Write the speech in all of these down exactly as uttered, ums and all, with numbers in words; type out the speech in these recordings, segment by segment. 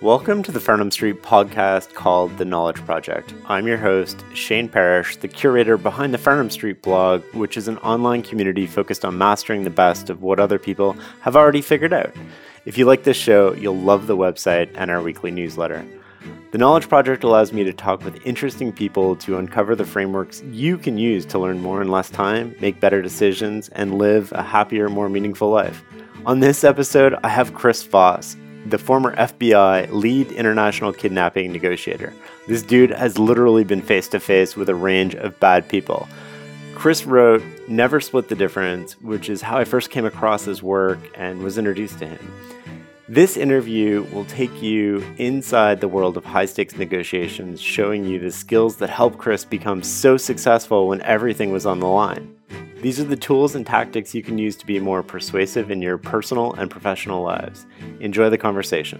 Welcome to the Farnham Street podcast called The Knowledge Project. I'm your host, Shane Parrish, the curator behind the Farnham Street blog, which is an online community focused on mastering the best of what other people have already figured out. If you like this show, you'll love the website and our weekly newsletter. The Knowledge Project allows me to talk with interesting people to uncover the frameworks you can use to learn more in less time, make better decisions, and live a happier, more meaningful life. On this episode, I have Chris Voss, the former F B I lead international kidnapping negotiator. This dude has literally been face to face with a range of bad people. Chris wrote Never Split the Difference, which is how I first came across his work and was introduced to him. This interview will take you inside the world of high-stakes negotiations, showing you the skills that helped Chris become so successful when everything was on the line. These are the tools and tactics you can use to be more persuasive in your personal and professional lives. Enjoy the conversation.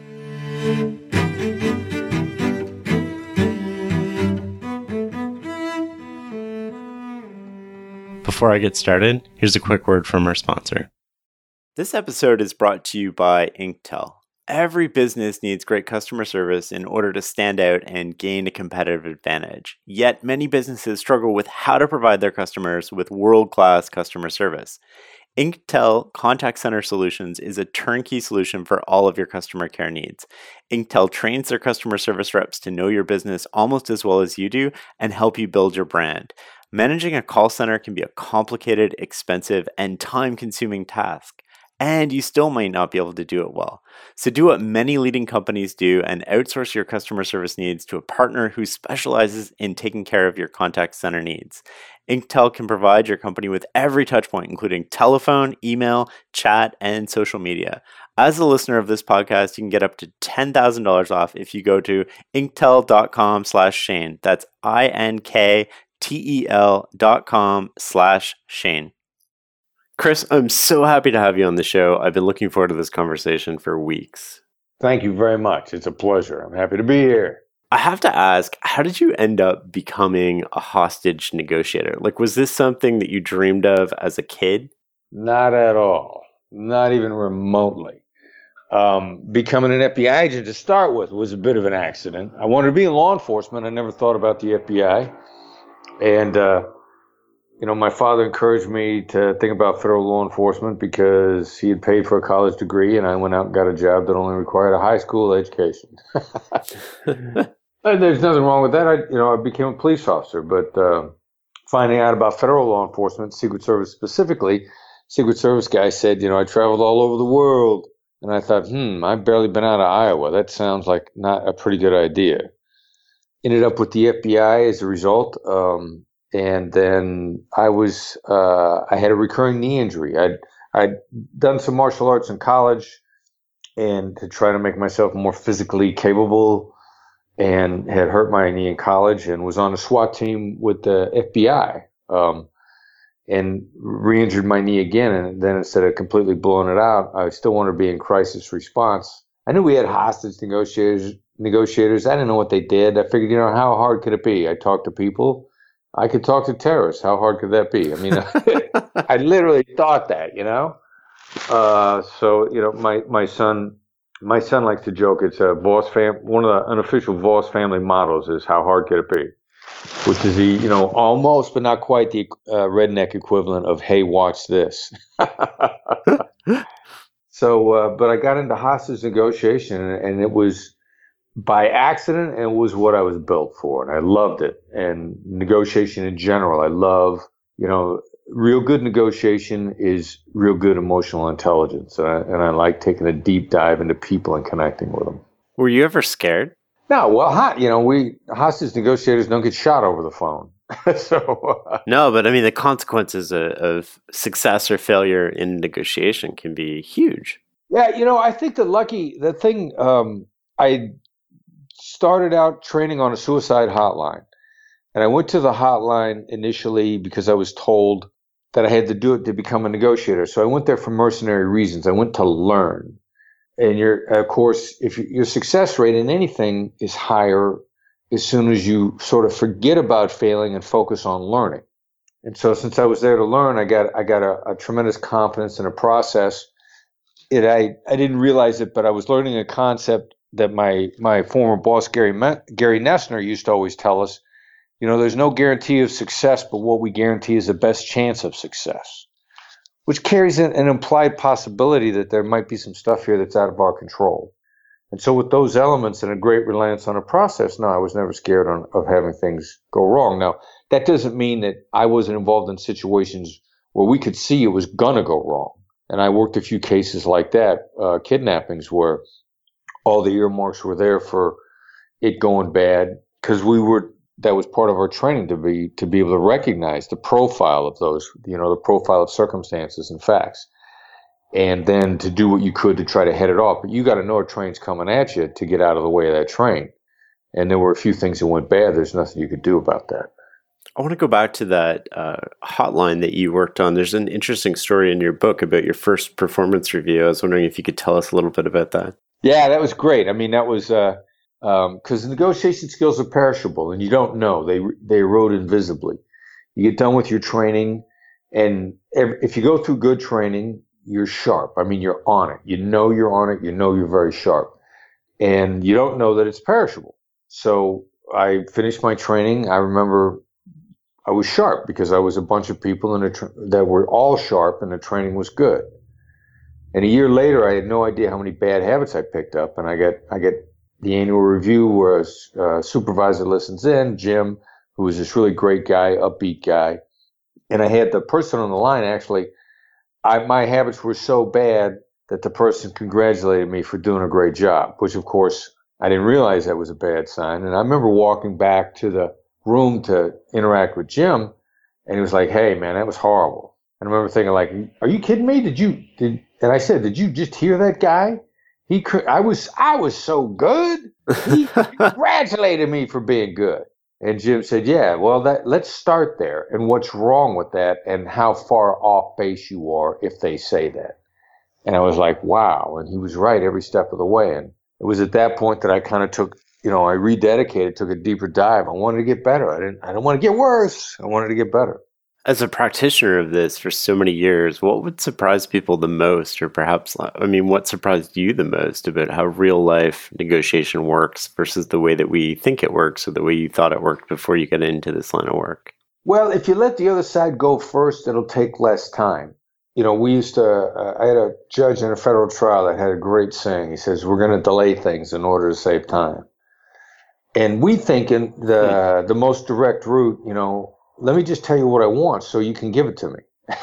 Before I get started, here's a quick word from our sponsor. This episode is brought to you by Inktel. Every business needs great customer service in order to stand out and gain a competitive advantage. Yet many businesses struggle with how to provide their customers with world-class customer service. Inktel Contact Center Solutions is a turnkey solution for all of your customer care needs. Inktel trains their customer service reps to know your business almost as well as you do and help you build your brand. Managing a call center can be a complicated, expensive, and time-consuming task. And you still might not be able to do it well. So do what many leading companies do and outsource your customer service needs to a partner who specializes in taking care of your contact center needs. Inktel can provide your company with every touchpoint, including telephone, email, chat, and social media. As a listener of this podcast, you can get up to ten thousand dollars off if you go to inktel.com slash Shane. That's I-N-K-T-E-L dot com slash Shane. Chris, I'm so happy to have you on the show. I've been looking forward to this conversation for weeks. Thank you very much. It's a pleasure. I'm happy to be here. I have to ask, how did you end up becoming a hostage negotiator? Like, was this something that you dreamed of as a kid? Not at all. Not even remotely. Um, becoming an F B I agent to start with was a bit of an accident. I wanted to be in law enforcement. I never thought about the F B I. And, uh, You know, my father encouraged me to think about federal law enforcement because he had paid for a college degree, and I went out and got a job that only required a high school education. And there's nothing wrong with that. I, you know, I became a police officer, but uh, finding out about federal law enforcement, Secret Service specifically, Secret Service guy said, you know, I traveled all over the world, and I thought, hmm, I've barely been out of Iowa. That sounds like not a pretty good idea. Ended up with the F B I as a result. Um, And then I was, uh, I had a recurring knee injury. I'd, I'd done some martial arts in college and to try to make myself more physically capable, and had hurt my knee in college and was on a SWAT team with the F B I, um, and re-injured my knee again. And then instead of completely blowing it out, I still wanted to be in crisis response. I knew we had hostage negotiators, negotiators. I didn't know what they did. I figured, you know, how hard could it be? I talked to people. I could talk to terrorists. How hard could that be? I mean, I literally thought that, you know. Uh, so, you know, my, my son, my son likes to joke. It's a Voss fam. One of the unofficial Voss family mottos is "How hard could it be?" Which is the, you know, almost but not quite the uh, redneck equivalent of "Hey, watch this." So, uh, but I got into hostage negotiation, and it was by accident, and it was what I was built for, and I loved it. And negotiation in general, I love, you know, real good negotiation is real good emotional intelligence. And I, and I like taking a deep dive into people and connecting with them. Were you ever scared? No, well, hot, you know, we hostage negotiators don't get shot over the phone. so uh, No, but I mean, the consequences of, of success or failure in negotiation can be huge. Yeah, you know, I think the lucky, the thing, um, I started out training on a suicide hotline. And I went to the hotline initially because I was told that I had to do it to become a negotiator. So I went there for mercenary reasons. I went to learn. And your, of course, if you, your success rate in anything is higher as soon as you sort of forget about failing and focus on learning. And so since I was there to learn, I got I got a, a tremendous confidence in a process. It I, I didn't realize it, but I was learning a concept that my my former boss Gary Gary Nessner used to always tell us. You know, there's no guarantee of success, but what we guarantee is the best chance of success, which carries an, an implied possibility that there might be some stuff here that's out of our control. And so with those elements and a great reliance on a process, no, I was never scared on, of having things go wrong. Now, that doesn't mean that I wasn't involved in situations where we could see it was going to go wrong. And I worked a few cases like that, uh, kidnappings, where all the earmarks were there for it going bad because we were, that was part of our training to be, to be able to recognize the profile of those, you know, the profile of circumstances and facts. And then to do what you could to try to head it off. But you got to know a train's coming at you to get out of the way of that train. And there were a few things that went bad. There's nothing you could do about that. I want to go back to that uh, hotline that you worked on. There's an interesting story in your book about your first performance review. I was wondering if you could tell us a little bit about that. Yeah, that was great. I mean, that was uh, um, because negotiation skills are perishable, and you don't know. They they erode invisibly. You get done with your training, and if you go through good training, you're sharp. I mean, you're on it. You know you're on it. You know you're very sharp. And you don't know that it's perishable. So I finished my training. I remember I was sharp because I was a bunch of people in a tra- that were all sharp, and the training was good. And a year later, I had no idea how many bad habits I picked up. And I get I get the annual review where a uh, supervisor listens in, Jim, who was this really great guy, upbeat guy. And I had the person on the line actually, I, my habits were so bad that the person congratulated me for doing a great job, which of course I didn't realize that was a bad sign. And I remember walking back to the room to interact with Jim, and he was like, "Hey man, that was horrible." And I remember thinking like, "Are you kidding me? Did you, did," and I said, "Did you just hear that guy? He could, I was, I was so good. He congratulated me for being good." And Jim said, "Yeah, well, that let's start there. And what's wrong with that, and how far off base you are if they say that." And I was like, "Wow!" And he was right every step of the way. And it was at that point that I kind of took, you know, I rededicated, took a deeper dive. I wanted to get better. I didn't, I didn't want to get worse. I wanted to get better. As a practitioner of this for so many years, what would surprise people the most, or perhaps, I mean, what surprised you the most about how real life negotiation works versus the way that we think it works, or the way you thought it worked before you got into this line of work? Well, if you let the other side go first, it'll take less time. You know, we used to, uh, I had a judge in a federal trial that had a great saying. He says, "We're going to delay things in order to save time." And we think in the, the most direct route, you know, let me just tell you what I want so you can give it to me.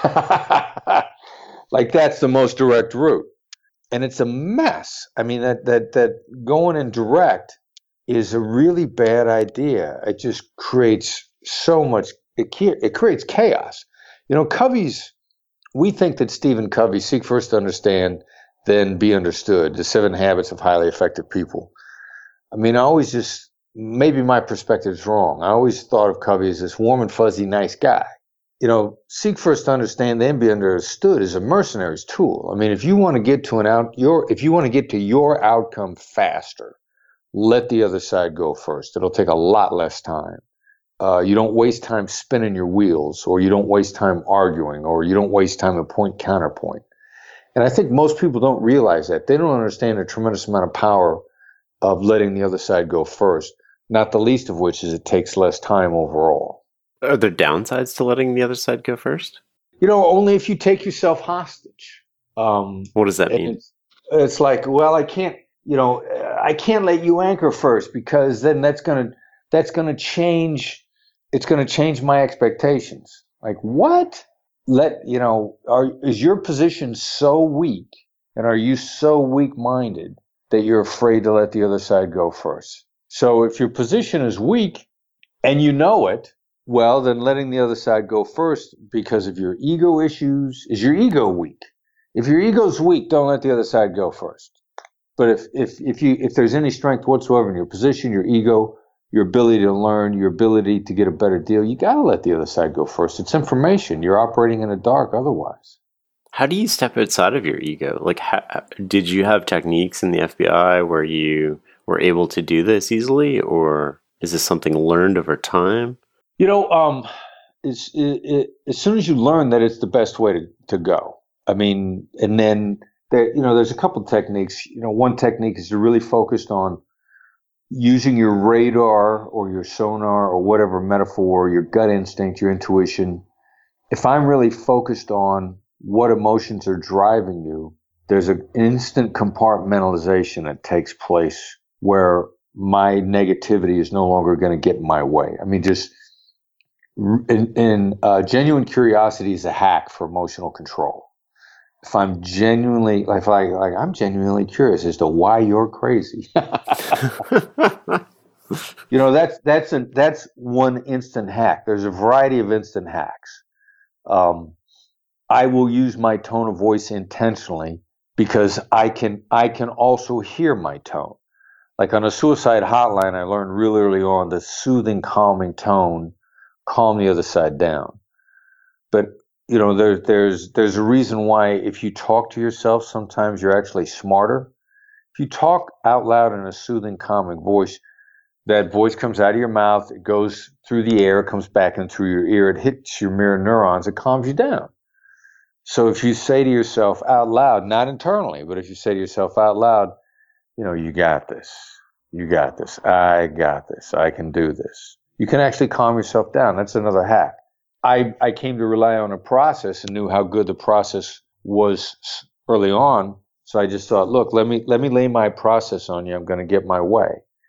Like that's the most direct route. And it's a mess. I mean, that, that, that going in direct is a really bad idea. It just creates so much, it, it creates chaos. You know, Covey's, we think that Stephen Covey, Seek First to Understand, Then Be Understood, The Seven Habits of Highly Effective People. I mean, I always just, maybe my perspective is wrong. I always thought of Covey as this warm and fuzzy, nice guy. You know, seek first to understand, then be understood is a mercenary's tool. I mean, if you want to get to an out, your, if you want to get to your outcome faster, let the other side go first. It'll take a lot less time. Uh, you don't waste time spinning your wheels, or you don't waste time arguing, or you don't waste time at point counterpoint. And I think most people don't realize that. They don't understand the tremendous amount of power of letting the other side go first, not the least of which is it takes less time overall. Are there downsides to letting the other side go first? You know, only if you take yourself hostage. Um, what does that mean? It's, it's like, well, I can't, you know, I can't let you anchor first because then that's going to, that's going to change, it's going to change my expectations. Like, what? Let, you know, are, is your position so weak, and are you so weak-minded that you're afraid to let the other side go first? So if your position is weak and you know it, well, then letting the other side go first because of your ego issues. Is your ego weak? If your ego's weak, don't let the other side go first. But if if if you if there's any strength whatsoever in your position, your ego, your ability to learn, your ability to get a better deal, you got to let the other side go first. It's information. You're operating in the dark otherwise. How do you step outside of your ego? Like, how, did you have techniques in the F B I where you were able to do this easily, or is this something learned over time? You know, um, it's, it, it, as soon as you learn that it's the best way to, to go, I mean, and then there, you know, there's a couple techniques. You know, one technique is to really focused on using your radar or your sonar or whatever metaphor, your gut instinct, your intuition. If I'm really focused on what emotions are driving you, there's an instant compartmentalization that takes place where my negativity is no longer going to get in my way. I mean, just in, in uh, genuine curiosity is a hack for emotional control. If I'm genuinely, like, like, like I'm genuinely curious as to why you're crazy. You know, that's that's a, that's one instant hack. There's a variety of instant hacks. Um, I will use my tone of voice intentionally because I can I can also hear my tone. Like on a suicide hotline, I learned real early on the soothing, calming tone, calm the other side down. But you know, there, there's there's a reason why if you talk to yourself, sometimes you're actually smarter. If you talk out loud in a soothing, calming voice, that voice comes out of your mouth, it goes through the air, it comes back in through your ear, it hits your mirror neurons, it calms you down. So if you say to yourself out loud, not internally, but if you say to yourself out loud, you know, you got this, you got this, I got this, I can do this. You can actually calm yourself down. That's another hack. I, I came to rely on a process and knew how good the process was early on. So I just thought, look, let me let me lay my process on you. I'm going to get my way.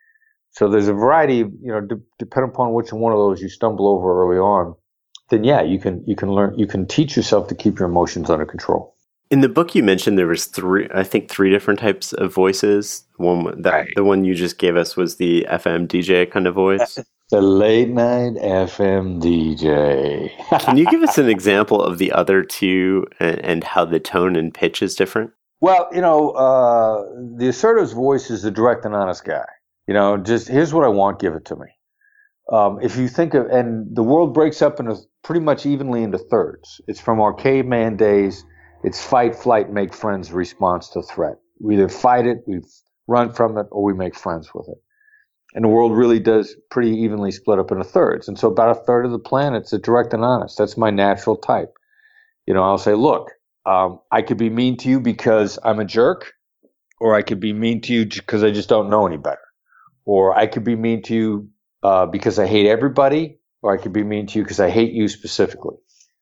So there's a variety, you know, de- depending upon which one of those you stumble over early on, then yeah, you can you can learn, you can teach yourself to keep your emotions under control. In the book, you mentioned there was three, I think, three different types of voices. One that right. The one you just gave us was the F M D J kind of voice. The late night F M D J. Can you give us an example of the other two and, and how the tone and pitch is different? Well, you know, uh, the assertive voice is the direct and honest guy. You know, just here's what I want, give it to me. Um, if you think of, and the world breaks up into pretty much evenly into thirds. It's from our caveman days. It's fight, flight, make friends response to threat. We either fight it, we run from it, or we make friends with it. And the world really does pretty evenly split up into thirds. And so about a third of the planet's a direct and honest. That's my natural type. You know, I'll say, look, um, I could be mean to you because I'm a jerk, or I could be mean to you because I just don't know any better. Or I could be mean to you uh, because I hate everybody, or I could be mean to you because I hate you specifically.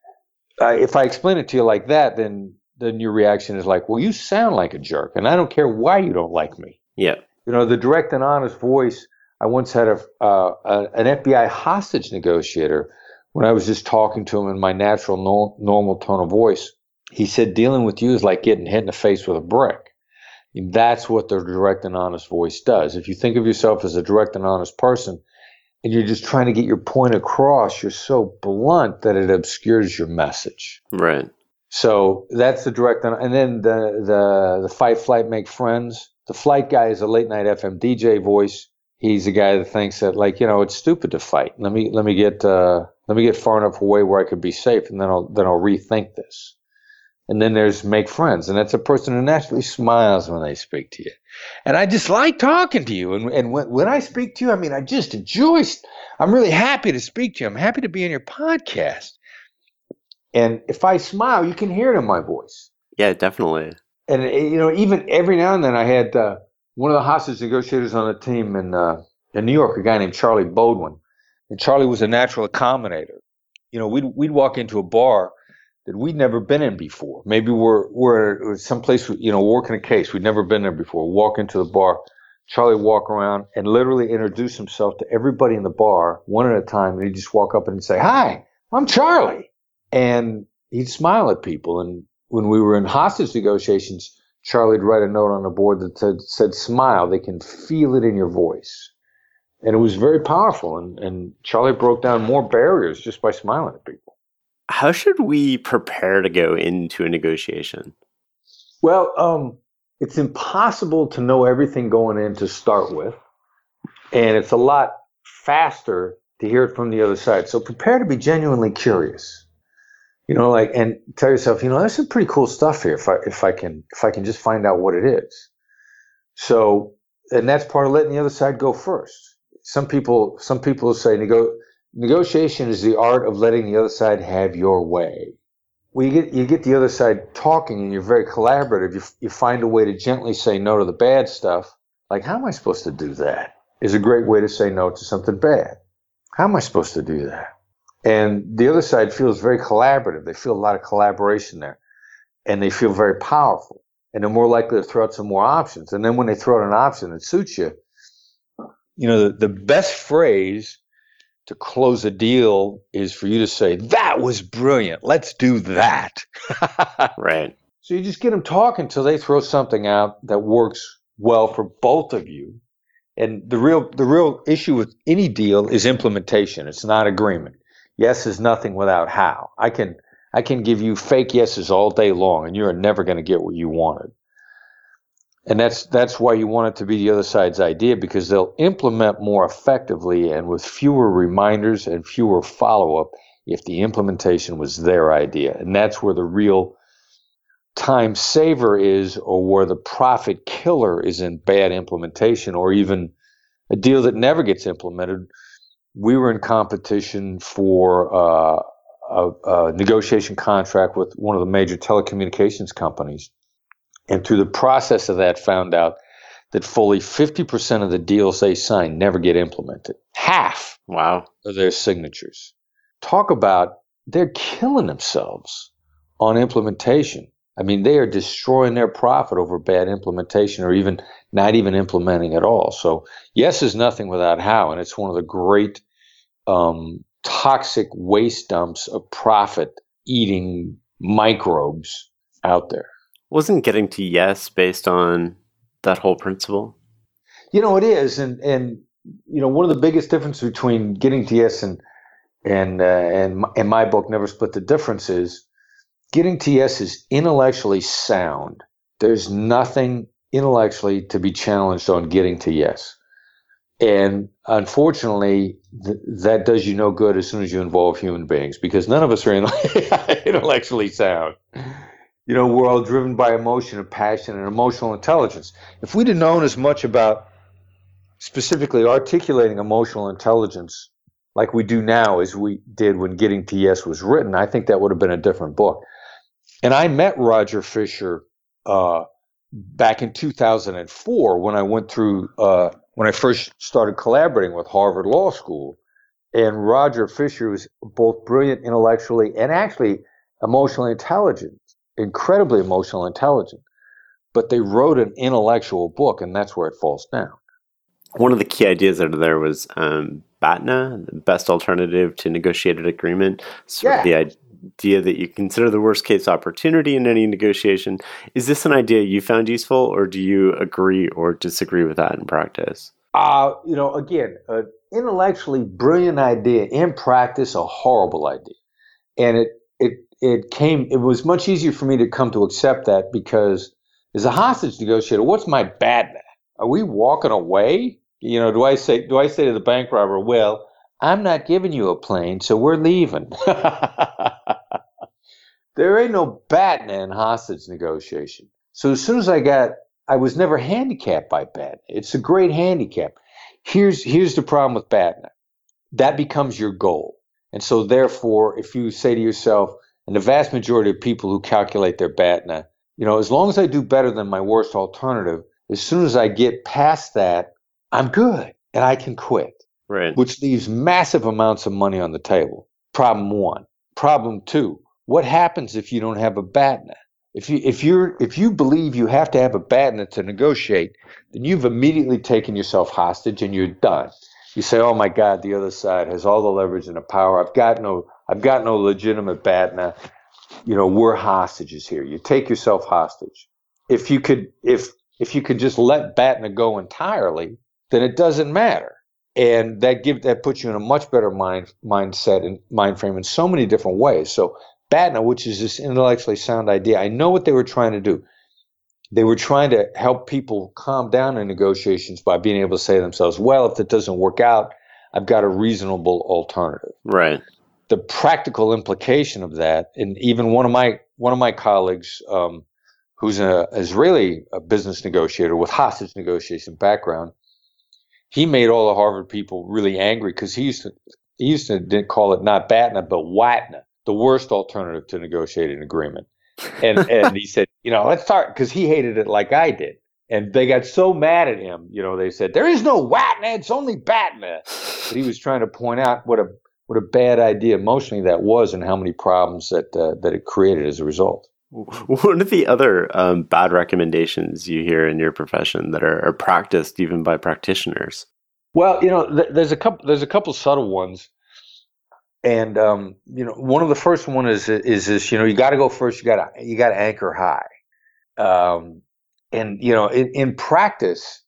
Uh, if I explain it to you like that, then then your reaction is like, well, you sound like a jerk, and I don't care why you don't like me. Yeah. You know, the direct and honest voice. I once had a, uh, a an F B I hostage negotiator when I was just talking to him in my natural, no, normal tone of voice. He said, dealing with you is like getting hit in the face with a brick. And that's what the direct and honest voice does. If you think of yourself as a direct and honest person, and you're just trying to get your point across, you're so blunt that it obscures your message. Right. So that's the direct, and, and then the, the the fight, flight, make friends. The flight guy is a late night F M D J voice. He's a guy that thinks that, like, you know, it's stupid to fight. Let me let me get uh, let me get far enough away where I could be safe, and then I'll then I'll rethink this. And then there's make friends, and that's a person who naturally smiles when they speak to you. And I just like talking to you. And and when, when I speak to you, I mean, I just enjoy. I'm really happy to speak to you. I'm happy to be on your podcast. And if I smile, you can hear it in my voice. Yeah, definitely. And you know, even every now and then, I had uh, one of the hostage negotiators on the team in uh, in New York, a guy named Charlie Bodwin, and Charlie was a natural accommodator. You know, we'd we'd walk into a bar that we'd never been in before. Maybe we're we're someplace, you know, working a case we'd never been there before. Walk into the bar, Charlie would walk around and literally introduce himself to everybody in the bar one at a time, and he'd just walk up and say, "Hi, I'm Charlie," and he'd smile at people. And when we were in hostage negotiations, Charlie'd write a note on the board that said, said smile. They can feel it in your voice. And it was very powerful. And, and Charlie broke down more barriers just by smiling at people. How should we prepare to go into a negotiation? Well, um, it's impossible to know everything going in to start with. And it's a lot faster to hear it from the other side. So prepare to be genuinely curious. You know, like, and tell yourself, you know, there's some pretty cool stuff here if I if I can if I can just find out what it is. So, and that's part of letting the other side go first. Some people some people say nego- negotiation is the art of letting the other side have your way. Well, you get you get the other side talking, and you're very collaborative. You you find a way to gently say no to the bad stuff. Like, how am I supposed to do that? Is a great way to say no to something bad. How am I supposed to do that? And the other side feels very collaborative. They feel a lot of collaboration there, and they feel very powerful. And they're more likely to throw out some more options. And then when they throw out an option that suits you, you know, the, the best phrase to close a deal is for you to say, that was brilliant. Let's do that. Right. So you just get them talking until they throw something out that works well for both of you. And the real the real issue with any deal is implementation. It's not agreement. Yes is nothing without how. I can I can give you fake yeses all day long, and you're never going to get what you wanted. And that's that's why you want it to be the other side's idea, because they'll implement more effectively and with fewer reminders and fewer follow-up if the implementation was their idea. And that's where the real time saver is, or where the profit killer is in bad implementation, or even a deal that never gets implemented. We were in competition for uh, a, a negotiation contract with one of the major telecommunications companies. And through the process of that, found out that fully fifty percent of the deals they sign never get implemented. Half Wow. of their signatures. Talk about, they're killing themselves on implementation. I mean, they are destroying their profit over bad implementation, or even not even implementing at all. So yes is nothing without how, and it's one of the great um, toxic waste dumps of profit-eating microbes out there. Wasn't getting to yes based on that whole principle? You know, it is, and and you know, one of the biggest differences between getting to yes and and uh, and in my book, Never Split the Difference, is getting to yes is intellectually sound. There's nothing intellectually to be challenged on getting to yes. And unfortunately, th- that does you no good as soon as you involve human beings, because none of us are intellectually sound. You know, we're all driven by emotion and passion and emotional intelligence. If we'd have known as much about specifically articulating emotional intelligence like we do now as we did when Getting to Yes was written, I think that would have been a different book. And I met Roger Fisher uh, back in two thousand four when I went through, uh, when I first started collaborating with Harvard Law School. And Roger Fisher was both brilliant intellectually and actually emotionally intelligent, incredibly emotionally intelligent. But they wrote an intellectual book, and that's where it falls down. One of the key ideas out of there was um, BATNA, the best alternative to negotiated agreement. Sort Yeah. of the idea that you consider the worst case opportunity in any negotiation. Is this an idea you found useful, or do you agree or disagree with that in practice? Uh, you know, again, an intellectually brilliant idea, in practice, a horrible idea. And it it it came, it was much easier for me to come to accept that, because as a hostage negotiator, what's my BATNA? Are we walking away? You know, do I say do I say to the bank robber, well, I'm not giving you a plane, so we're leaving. There ain't no BATNA in hostage negotiation. So as soon as I got, I was never handicapped by BATNA. It's a great handicap. Here's here's the problem with BATNA. That becomes your goal. And so therefore, if you say to yourself, and the vast majority of people who calculate their BATNA, you know, as long as I do better than my worst alternative, as soon as I get past that, I'm good and I can quit. Right. Which leaves massive amounts of money on the table. Problem one. Problem two, what happens if you don't have a BATNA? If you if you're if you believe you have to have a BATNA to negotiate, then you've immediately taken yourself hostage and you're done. You say, "Oh my God, the other side has all the leverage and the power. I've got no I've got no legitimate BATNA. You know, we're hostages here." You take yourself hostage. If you could if if you could just let BATNA go entirely, then it doesn't matter. And that give that puts you in a much better mind mindset and mind frame in so many different ways. So BATNA, which is this intellectually sound idea, I know what they were trying to do. They were trying to help people calm down in negotiations by being able to say to themselves, well, if it doesn't work out, I've got a reasonable alternative. Right. The practical implication of that, and even one of my one of my colleagues, um, who's an Israeli a business negotiator with hostage negotiation background, he made all the Harvard people really angry because he used to he used to didn't call it not BATNA but WATNA, the worst alternative to negotiating an agreement. And and he said, you know, let's start, because he hated it like I did. And they got so mad at him, you know, they said, there is no Watna, it's only Batna. But he was trying to point out what a what a bad idea emotionally that was, and how many problems that uh, that it created as a result. What are the other um, bad recommendations you hear in your profession that are, are practiced even by practitioners? Well, you know, th- there's a couple there's a couple subtle ones. And um, you know, one of the first one is is this. You know, you got to go first. You got to you got to anchor high. Um, and you know, in, in practice,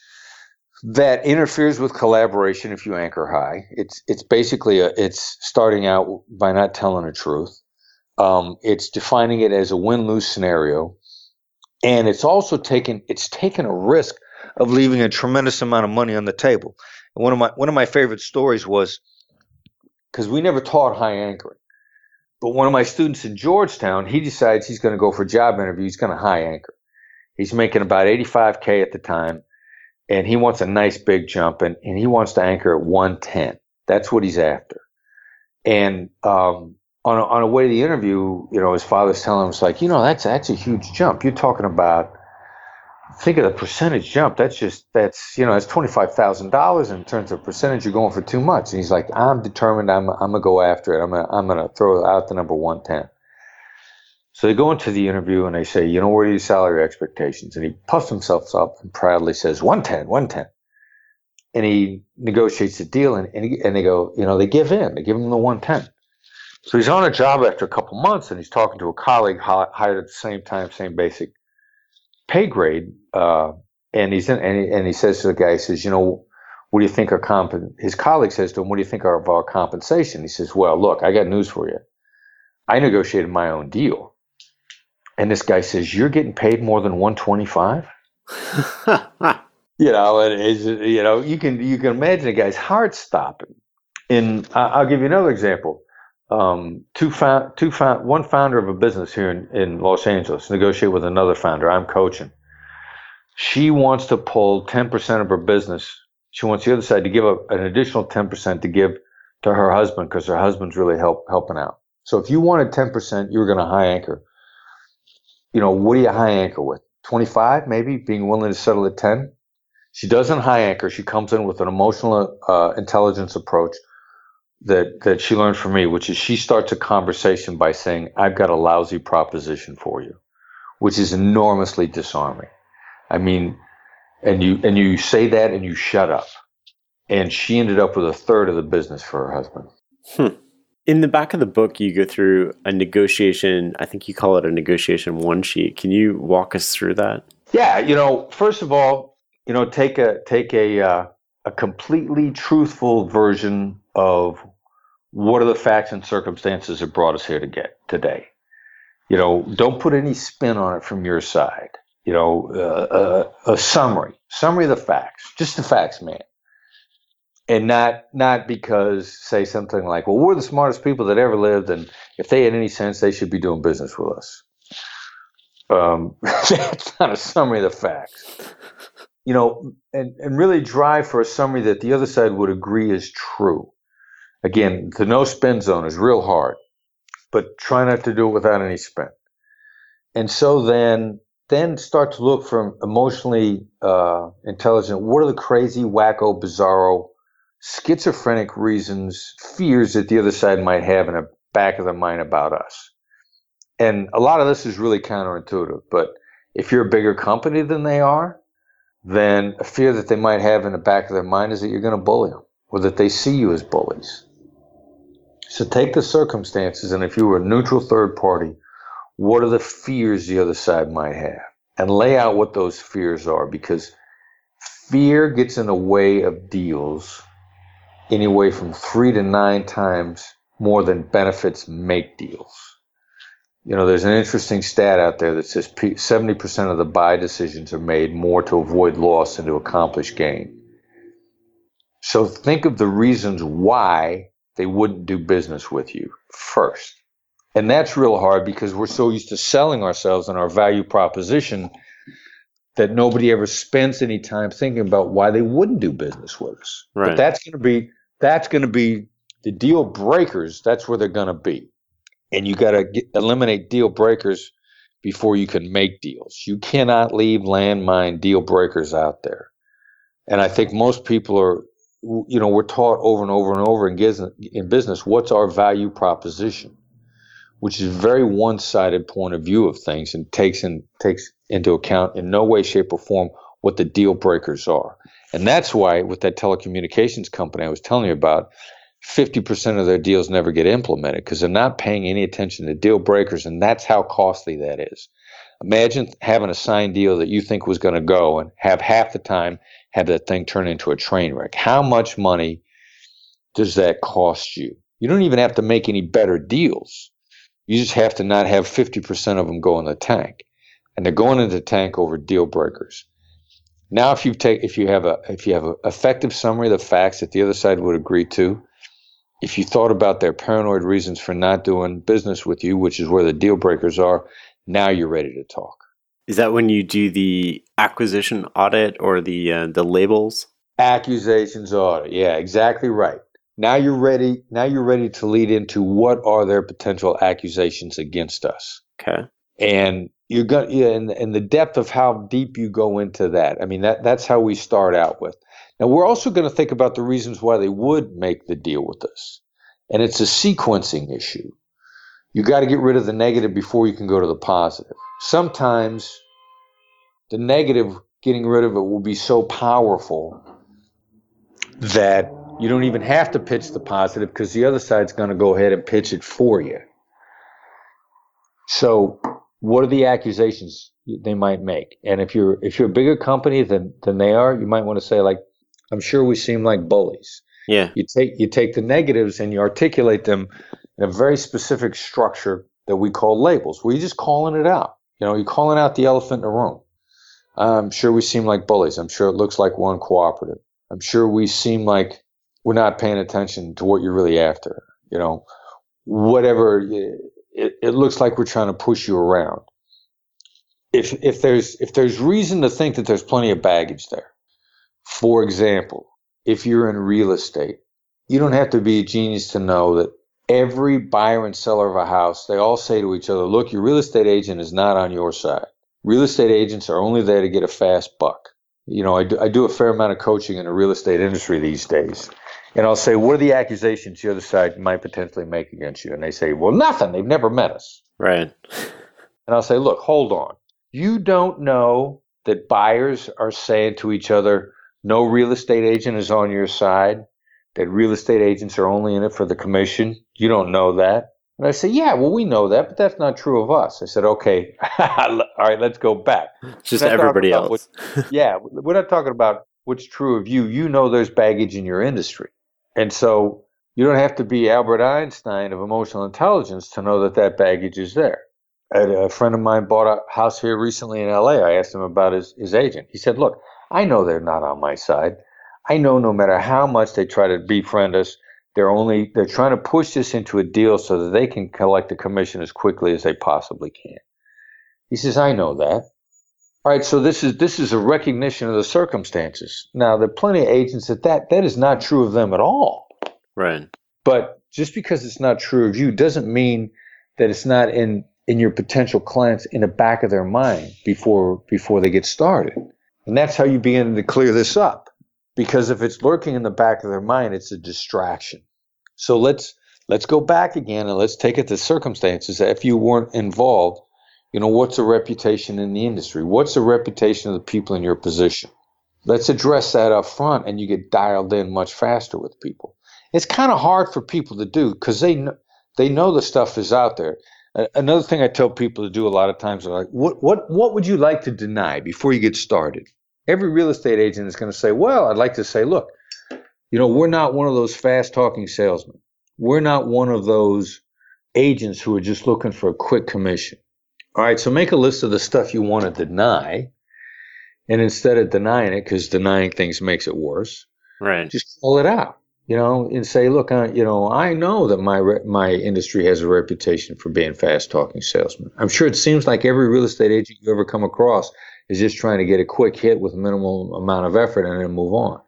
that interferes with collaboration. If you anchor high, it's it's basically a, it's starting out by not telling the truth. Um, it's defining it as a win-lose scenario, and it's also taking it's taking a risk of leaving a tremendous amount of money on the table. And one of my one of my favorite stories was, because we never taught high anchoring. But one of my students in Georgetown, he decides he's going to go for a job interview. He's going to high anchor. He's making about eighty-five K at the time, and he wants a nice big jump, and, and he wants to anchor at one ten. That's what he's after. And um, on, a, on a way to the interview, you know, his father's telling him, it's like, you know, that's, that's a huge jump. You're talking about, think of the percentage jump. That's just, that's, you know, that's twenty-five thousand dollars in terms of percentage. You're going for too much. And he's like, I'm determined. I'm, I'm going to go after it. I'm going to, I'm going to throw out the number one ten. So they go into the interview and they say, you know, what are your salary expectations? And he puffs himself up and proudly says, one ten, one ten. And he negotiates the deal, and, and, he, and they go, you know, they give in. They give him the one ten. So he's on a job after a couple months, and he's talking to a colleague hired at the same time, same basic pay grade, uh, and he's in, and he, and he says to the guy, he says, you know, what do you think our comp? His colleague says to him, what do you think of our compensation? He says, well, look, I got news for you. I negotiated my own deal. And this guy says, you're getting paid more than one twenty-five? You know, and it's, you know, you can you can imagine a guy's heart stopping. And I'll give you another example. Um, two found, two found, one founder of a business here in, in Los Angeles negotiate with another founder. I'm coaching. She wants to pull ten percent of her business. She wants the other side to give a, an additional ten percent to give to her husband, because her husband's really help helping out. So if you wanted ten percent, you were going to high anchor. You know, what do you high anchor with? twenty-five, maybe, being willing to settle at ten. She doesn't high anchor. She comes in with an emotional uh, intelligence approach that that she learned from me, which is she starts a conversation by saying, I've got a lousy proposition for you, which is enormously disarming. I mean, and you and you say that and you shut up. And she ended up with a third of the business for her husband. Hmm. In the back of the book, you go through a negotiation, I think you call it a negotiation one sheet. Can you walk us through that? Yeah, you know, first of all, you know, take a take a uh, a completely truthful version of what are the facts and circumstances that brought us here to get today. You know, don't put any spin on it from your side. You know, uh, a, a summary, summary of the facts, just the facts, man. And not not because say something like, well, we're the smartest people that ever lived, and if they had any sense, they should be doing business with us. Um, that's not a summary of the facts. You know, and, and really drive for a summary that the other side would agree is true. Again, the no spin zone is real hard, but try not to do it without any spin. And so then then start to look for emotionally uh, intelligent, what are the crazy, wacko, bizarro, schizophrenic reasons, fears that the other side might have in the back of their mind about us. And a lot of this is really counterintuitive, but if you're a bigger company than they are, then a fear that they might have in the back of their mind is that you're going to bully them, or that they see you as bullies. So take the circumstances, and if you were a neutral third party, what are the fears the other side might have? And lay out what those fears are, because fear gets in the way of deals anywhere from three to nine times more than benefits make deals. You know, there's an interesting stat out there that says seventy percent of the buy decisions are made more to avoid loss than to accomplish gain. So think of the reasons why they wouldn't do business with you first. And that's real hard because we're so used to selling ourselves and our value proposition that nobody ever spends any time thinking about why they wouldn't do business with us. Right. But that's going to be that's going to be the deal breakers. That's where they're going to be. and you got to eliminate deal breakers before you can make deals. You cannot leave landmine deal breakers out there. And I think most people are, you know, we're taught over and over and over in business, in business, what's our value proposition, which is a very one-sided point of view of things and takes in, takes into account in no way, shape, or form what the deal breakers are. And that's why with that telecommunications company I was telling you about, fifty percent of their deals never get implemented because they're not paying any attention to deal breakers, and that's how costly that is. Imagine having a signed deal that you think was going to go and have half the time have that thing turn into a train wreck. How much money does that cost you? You don't even have to make any better deals. You just have to not have fifty percent of them go in the tank. And they're going into the tank over deal breakers. Now, if you take, if you have a, if you have an effective summary of the facts that the other side would agree to, if you thought about their paranoid reasons for not doing business with you, which is where the deal breakers are, now you're ready to talk. Is that when you do the acquisition audit or the uh, the labels? Accusations audit. Yeah, exactly right. Now you're ready. Now you're ready to lead into what are their potential accusations against us. Okay. And you're going, yeah, and, and the depth of how deep you go into that. I mean, that that's how we start out with. Now we're also going to think about the reasons why they would make the deal with us, and it's a sequencing issue. You got to get rid of the negative before you can go to the positive. Sometimes the negative, getting rid of it, will be so powerful that you don't even have to pitch the positive because the other side's going to go ahead and pitch it for you. So what are the accusations they might make? And if you're if you're a bigger company than than they are, you might want to say, like, I'm sure we seem like bullies. Yeah. You take you take the negatives and you articulate them in a very specific structure that we call labels, where you're just calling it out. You know, you're calling out the elephant in the room. I'm sure we seem like bullies. I'm sure it looks like we're uncooperative. I'm sure we seem like we're not paying attention to what you're really after. You know, whatever, it, it looks like we're trying to push you around. If if there's if there's reason to think that there's plenty of baggage there. For example, if you're in real estate, you don't have to be a genius to know that every buyer and seller of a house, they all say to each other, look, your real estate agent is not on your side. Real estate agents are only there to get a fast buck. You know, I do, I do a fair amount of coaching in the real estate industry these days. And I'll say, what are the accusations the other side might potentially make against you? And they say, well, nothing. They've never met us. Right. And I'll say, look, hold on. You don't know that buyers are saying to each other, no real estate agent is on your side, that real estate agents are only in it for the commission. You don't know that. And I say, yeah, well, we know that, but that's not true of us. I said, okay, all right, let's go back. It's just everybody else. What, yeah, we're not talking about what's true of you. You know there's baggage in your industry. And so you don't have to be Albert Einstein of emotional intelligence to know that that baggage is there. A friend of mine bought a house here recently in L A. I asked him about his, his agent. He said, look, I know they're not on my side. I know no matter how much they try to befriend us, they're only they're trying to push this into a deal so that they can collect the commission as quickly as they possibly can. He says, I know that. All right, so this is this is a recognition of the circumstances. Now, there are plenty of agents that that, that is not true of them at all. Right. But just because it's not true of you doesn't mean that it's not in, in your potential clients in the back of their mind before before they get started. And that's how you begin to clear this up. Because if it's lurking in the back of their mind, it's a distraction. So let's let's go back again and let's take it to circumstances. If you weren't involved, you know, what's the reputation in the industry? What's the reputation of the people in your position? Let's address that up front, and you get dialed in much faster with people. It's kind of hard for people to do because they know, they know the stuff is out there. Uh, another thing I tell people to do a lot of times is like, what what what would you like to deny before you get started? Every real estate agent is going to say, well, I'd like to say, look, you know, we're not one of those fast-talking salesmen. We're not one of those agents who are just looking for a quick commission. All right, so make a list of the stuff you want to deny, and instead of denying it, because denying things makes it worse, right, just call it out, you know, and say, look, I, you know, I know that my re- my industry has a reputation for being fast-talking salesmen. I'm sure it seems like every real estate agent you ever come across is just trying to get a quick hit with minimal amount of effort and then move on.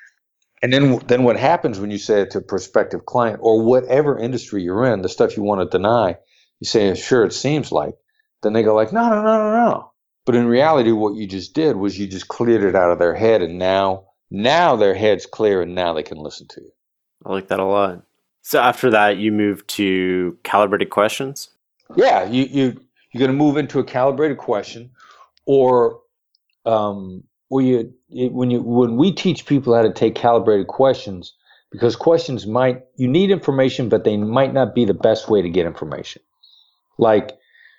And then then what happens when you say it to a prospective client or whatever industry you're in, the stuff you want to deny, You say, sure, it seems like. Then they go like, no, no, no, no, no. But in reality, what you just did was you just cleared it out of their head, and now, now their head's clear, and now they can listen to you. I like that a lot. So after that, you moved to calibrated questions? Yeah, you, you, you're going to move into a calibrated question, or um, or you, it, when, you, when we teach people how to take calibrated questions, because questions might, you need information, but they might not be the best way to get information. Like,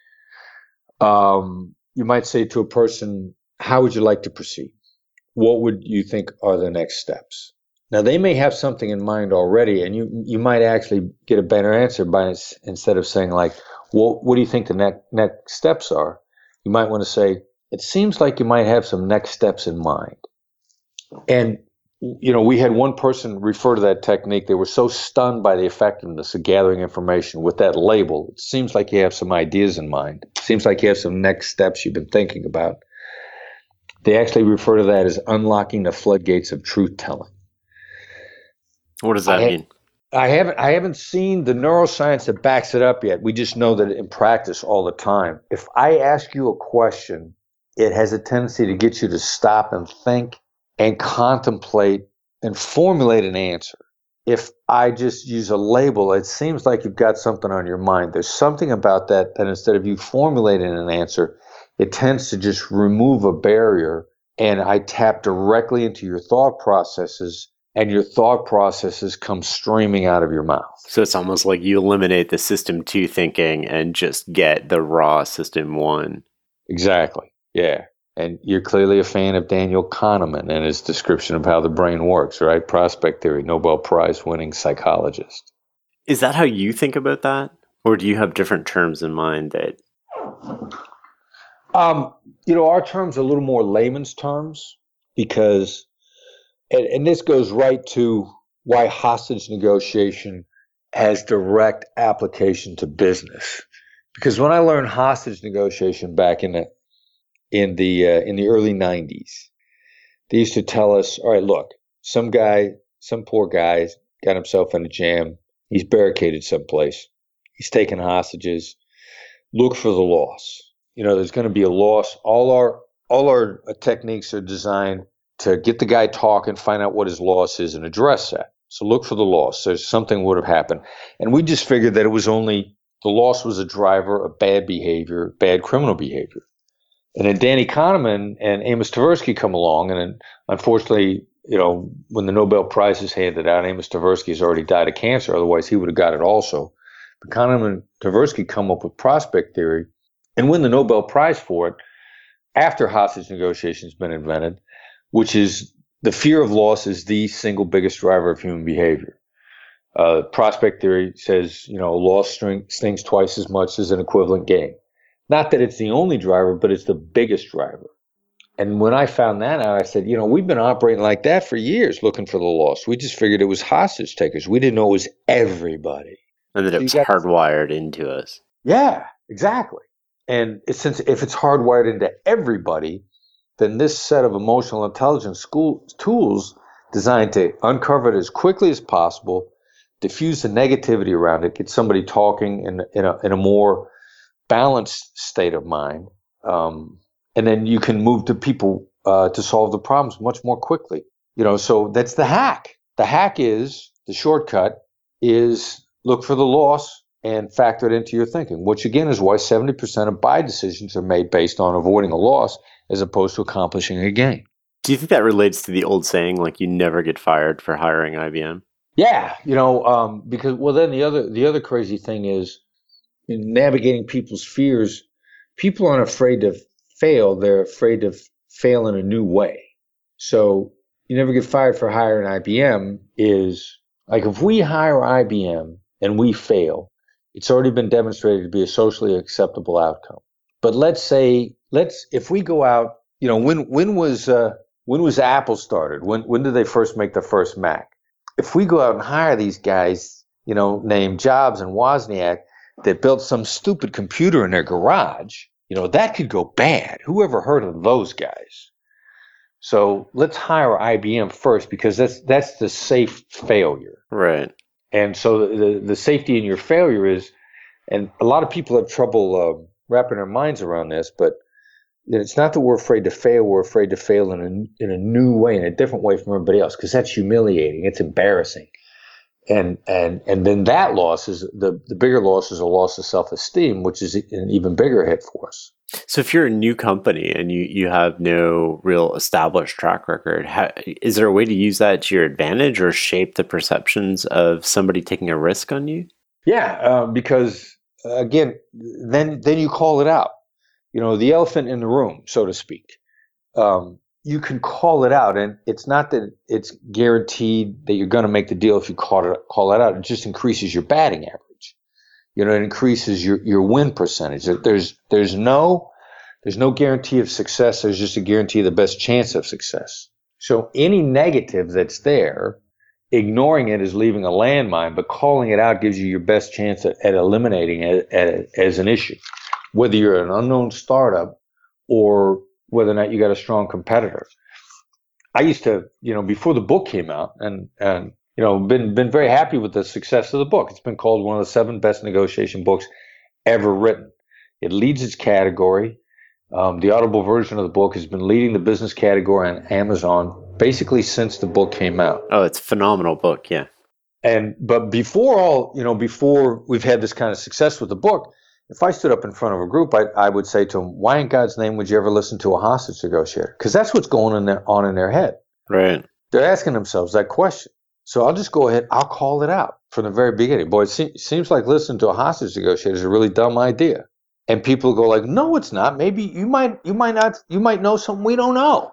um, you might say to a person, how would you like to proceed? What would you think are the next steps? Now, they may have something in mind already, and you you might actually get a better answer by instead of saying like, well, what do you think the next next steps are? You might want to say, it seems like you might have some next steps in mind. And, you know, we had one person refer to that technique. They were so stunned by the effectiveness of gathering information with that label. It seems like you have some ideas in mind. It seems like you have some next steps you've been thinking about. They actually refer to that as unlocking the floodgates of truth-telling. What does that I mean? Ha- I haven't I haven't seen the neuroscience that backs it up yet. We just know that in practice all the time. If I ask you a question, it has a tendency to get you to stop and think and contemplate and formulate an answer. If I just use a label, it seems like you've got something on your mind. There's something about that that instead of you formulating an answer, it tends to just remove a barrier, and I tap directly into your thought processes, and your thought processes come streaming out of your mouth. So it's almost like you eliminate the system two thinking and just get the raw system one. Exactly. Yeah. And you're clearly a fan of Daniel Kahneman and his description of how the brain works, right? Prospect theory, Nobel Prize winning psychologist. Is that how you think about that? Or do you have different terms in mind that... Um, you know, our terms are a little more layman's terms because, and, and this goes right to why hostage negotiation has direct application to business. Because when I learned hostage negotiation back in the in the uh, in the early nineties, they used to tell us, all right, look, some guy, some poor guy got himself in a jam. He's barricaded someplace. He's taking hostages. Look for the loss. You know, there's going to be a loss. All our all our techniques are designed to get the guy talking, find out what his loss is, and address that. So look for the loss. So something would have happened. And we just figured that it was only the loss was a driver of bad behavior, bad criminal behavior. And then Danny Kahneman and Amos Tversky come along, and then unfortunately, you know, when the Nobel Prize is handed out, Amos Tversky has already died of cancer. Otherwise, he would have got it also. But Kahneman and Tversky come up with prospect theory and win the Nobel Prize for it after hostage negotiation has been invented, which is the fear of loss is the single biggest driver of human behavior. Uh, prospect theory says, you know, a loss string, stings twice as much as an equivalent gain. Not that it's the only driver, but it's the biggest driver. And when I found that out, I said, you know, we've been operating like that for years, looking for the loss. We just figured it was hostage takers. We didn't know it was everybody. And that So it was you got- hardwired into us. Yeah, exactly. And it's, since if it's hardwired into everybody, then this set of emotional intelligence school tools designed to uncover it as quickly as possible, diffuse the negativity around it, get somebody talking in, in, a, in a more balanced state of mind, um, and then you can move to people uh, to solve the problems much more quickly. You know, so that's the hack. The hack is, the shortcut is look for the loss and factor it into your thinking, which again is why seventy percent of buy decisions are made based on avoiding a loss as opposed to accomplishing a gain. Do you think that relates to the old saying, like, you never get fired for hiring I B M? Yeah, you know, um, because, well, then the other the other crazy thing is in navigating people's fears, people aren't afraid to fail. They're afraid to fail in a new way. So you never get fired for hiring I B M is like if we hire I B M and we fail, it's already been demonstrated to be a socially acceptable outcome. But let's say, let's if we go out, you know, when when was uh, when was Apple started? When when did they first make the first Mac? If we go out and hire these guys, you know, named Jobs and Wozniak, that built some stupid computer in their garage, you know, that could go bad. Who ever heard of those guys? So let's hire I B M first because that's that's the safe failure. Right. And so the, the safety in your failure is And a lot of people have trouble uh, wrapping their minds around this, but it's not that we're afraid to fail. We're afraid to fail in a, in a new way, in a different way from everybody else, because that's humiliating. It's embarrassing. And and and then that loss is the, the bigger loss is a loss of self-esteem, which is an even bigger hit for us. So if you're a new company and you, you have no real established track record, how, is there a way to use that to your advantage or shape the perceptions of somebody taking a risk on you? Yeah, uh, because uh, again, then then you call it out. You know, the elephant in the room, so to speak. Um, you can call it out, and it's not that it's guaranteed that you're going to make the deal if you call it call it out. It just increases your batting average. You know, it increases your, your win percentage. There's there's no there's no guarantee of success. There's just a guarantee of the best chance of success. So any negative that's there, ignoring it is leaving a landmine, but calling it out gives you your best chance at, at eliminating it at, as an issue. Whether you're an unknown startup or whether or not you got a strong competitor. I used to, you know, before the book came out, and and you know, been been very happy with the success of the book. It's been called one of the seven best negotiation books ever written. It leads its category. Um, the Audible version of the book has been leading the business category on Amazon basically since the book came out. Oh, it's a phenomenal book, yeah. And but before all, you know, before we've had this kind of success with the book, if I stood up in front of a group, I, I would say to them, why in God's name would you ever listen to a hostage negotiator? Because that's what's going on, there, on in their head. Right. They're asking themselves that question. So I'll just go ahead. I'll call it out from the very beginning. Boy, it se- seems like listening to a hostage negotiator is a really dumb idea. And people go like, no, it's not. Maybe you might, you might not, you might know something we don't know.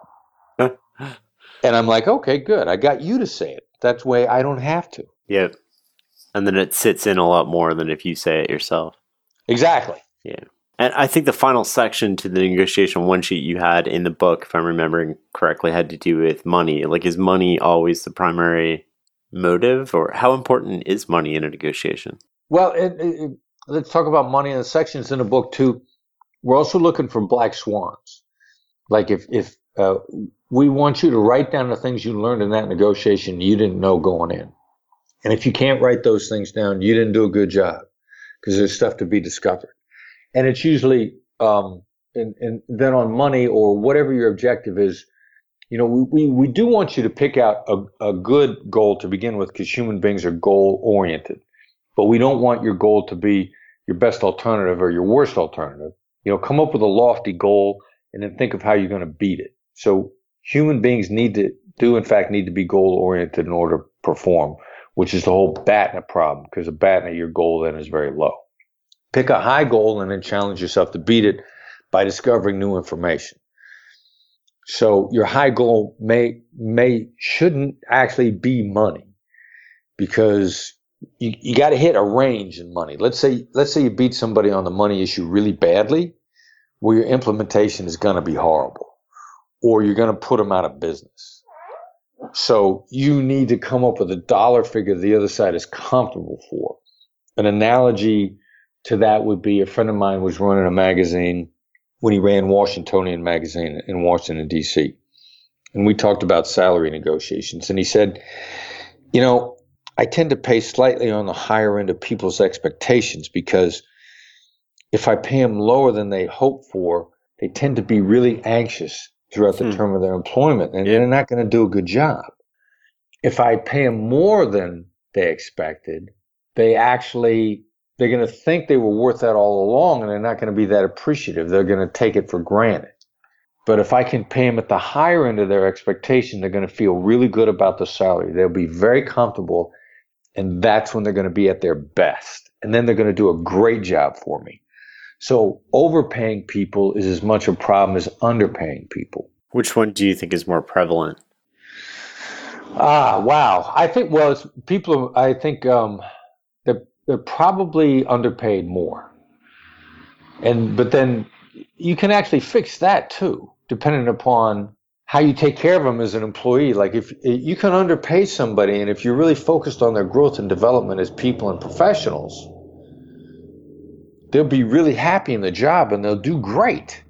And I'm like, okay, good. I got you to say it. That way I don't have to. Yep. And then it sits in a lot more than if you say it yourself. Exactly. Yeah. And I think the final section to the negotiation one sheet you had in the book, if I'm remembering correctly, had to do with money. Like, is money always the primary motive, or how important is money in a negotiation? Well, it, it, let's talk about money in the sections in the book too. We're also looking for black swans. Like if, if uh, we want you to write down the things you learned in that negotiation you didn't know going in. And if you can't write those things down, you didn't do a good job, because there's stuff to be discovered. And it's usually, um, and, and then on money or whatever your objective is, you know, we, we, we do want you to pick out a, a good goal to begin with, because human beings are goal oriented. But we don't want your goal to be your best alternative or your worst alternative. You know, come up with a lofty goal and then think of how you're going to beat it. So human beings need to do, in fact, need to be goal oriented in order to perform, which is the whole B A T N A problem, because a B A T N A, your goal then is very low. Pick a high goal and then challenge yourself to beat it by discovering new information. So your high goal may, may, shouldn't actually be money, because you, you got to hit a range in money. Let's say, let's say you beat somebody on the money issue really badly, well, your implementation is going to be horrible, or you're going to put them out of business. So you need to come up with a dollar figure the other side is comfortable for. An analogy to that would be, a friend of mine was running a magazine when he ran Washingtonian magazine in Washington, D C. And we talked about salary negotiations. And he said, you know, I tend to pay slightly on the higher end of people's expectations, because if I pay them lower than they hope for, they tend to be really anxious throughout the hmm. term of their employment, and yeah. they're not going to do a good job. If I pay them more than they expected, they actually, they're going to think they were worth that all along, and they're not going to be that appreciative. They're going to take it for granted. But if I can pay them at the higher end of their expectation, they're going to feel really good about the salary. They'll be very comfortable, and that's when they're going to be at their best. And then they're going to do a great job for me. So overpaying people is as much a problem as underpaying people. Which one do you think is more prevalent? Ah, wow. I think, well, it's people, I think um, they're, they're probably underpaid more. And, but then you can actually fix that too, depending upon how you take care of them as an employee. Like if you can underpay somebody, and if you're really focused on their growth and development as people and professionals, they'll be really happy in the job and they'll do great.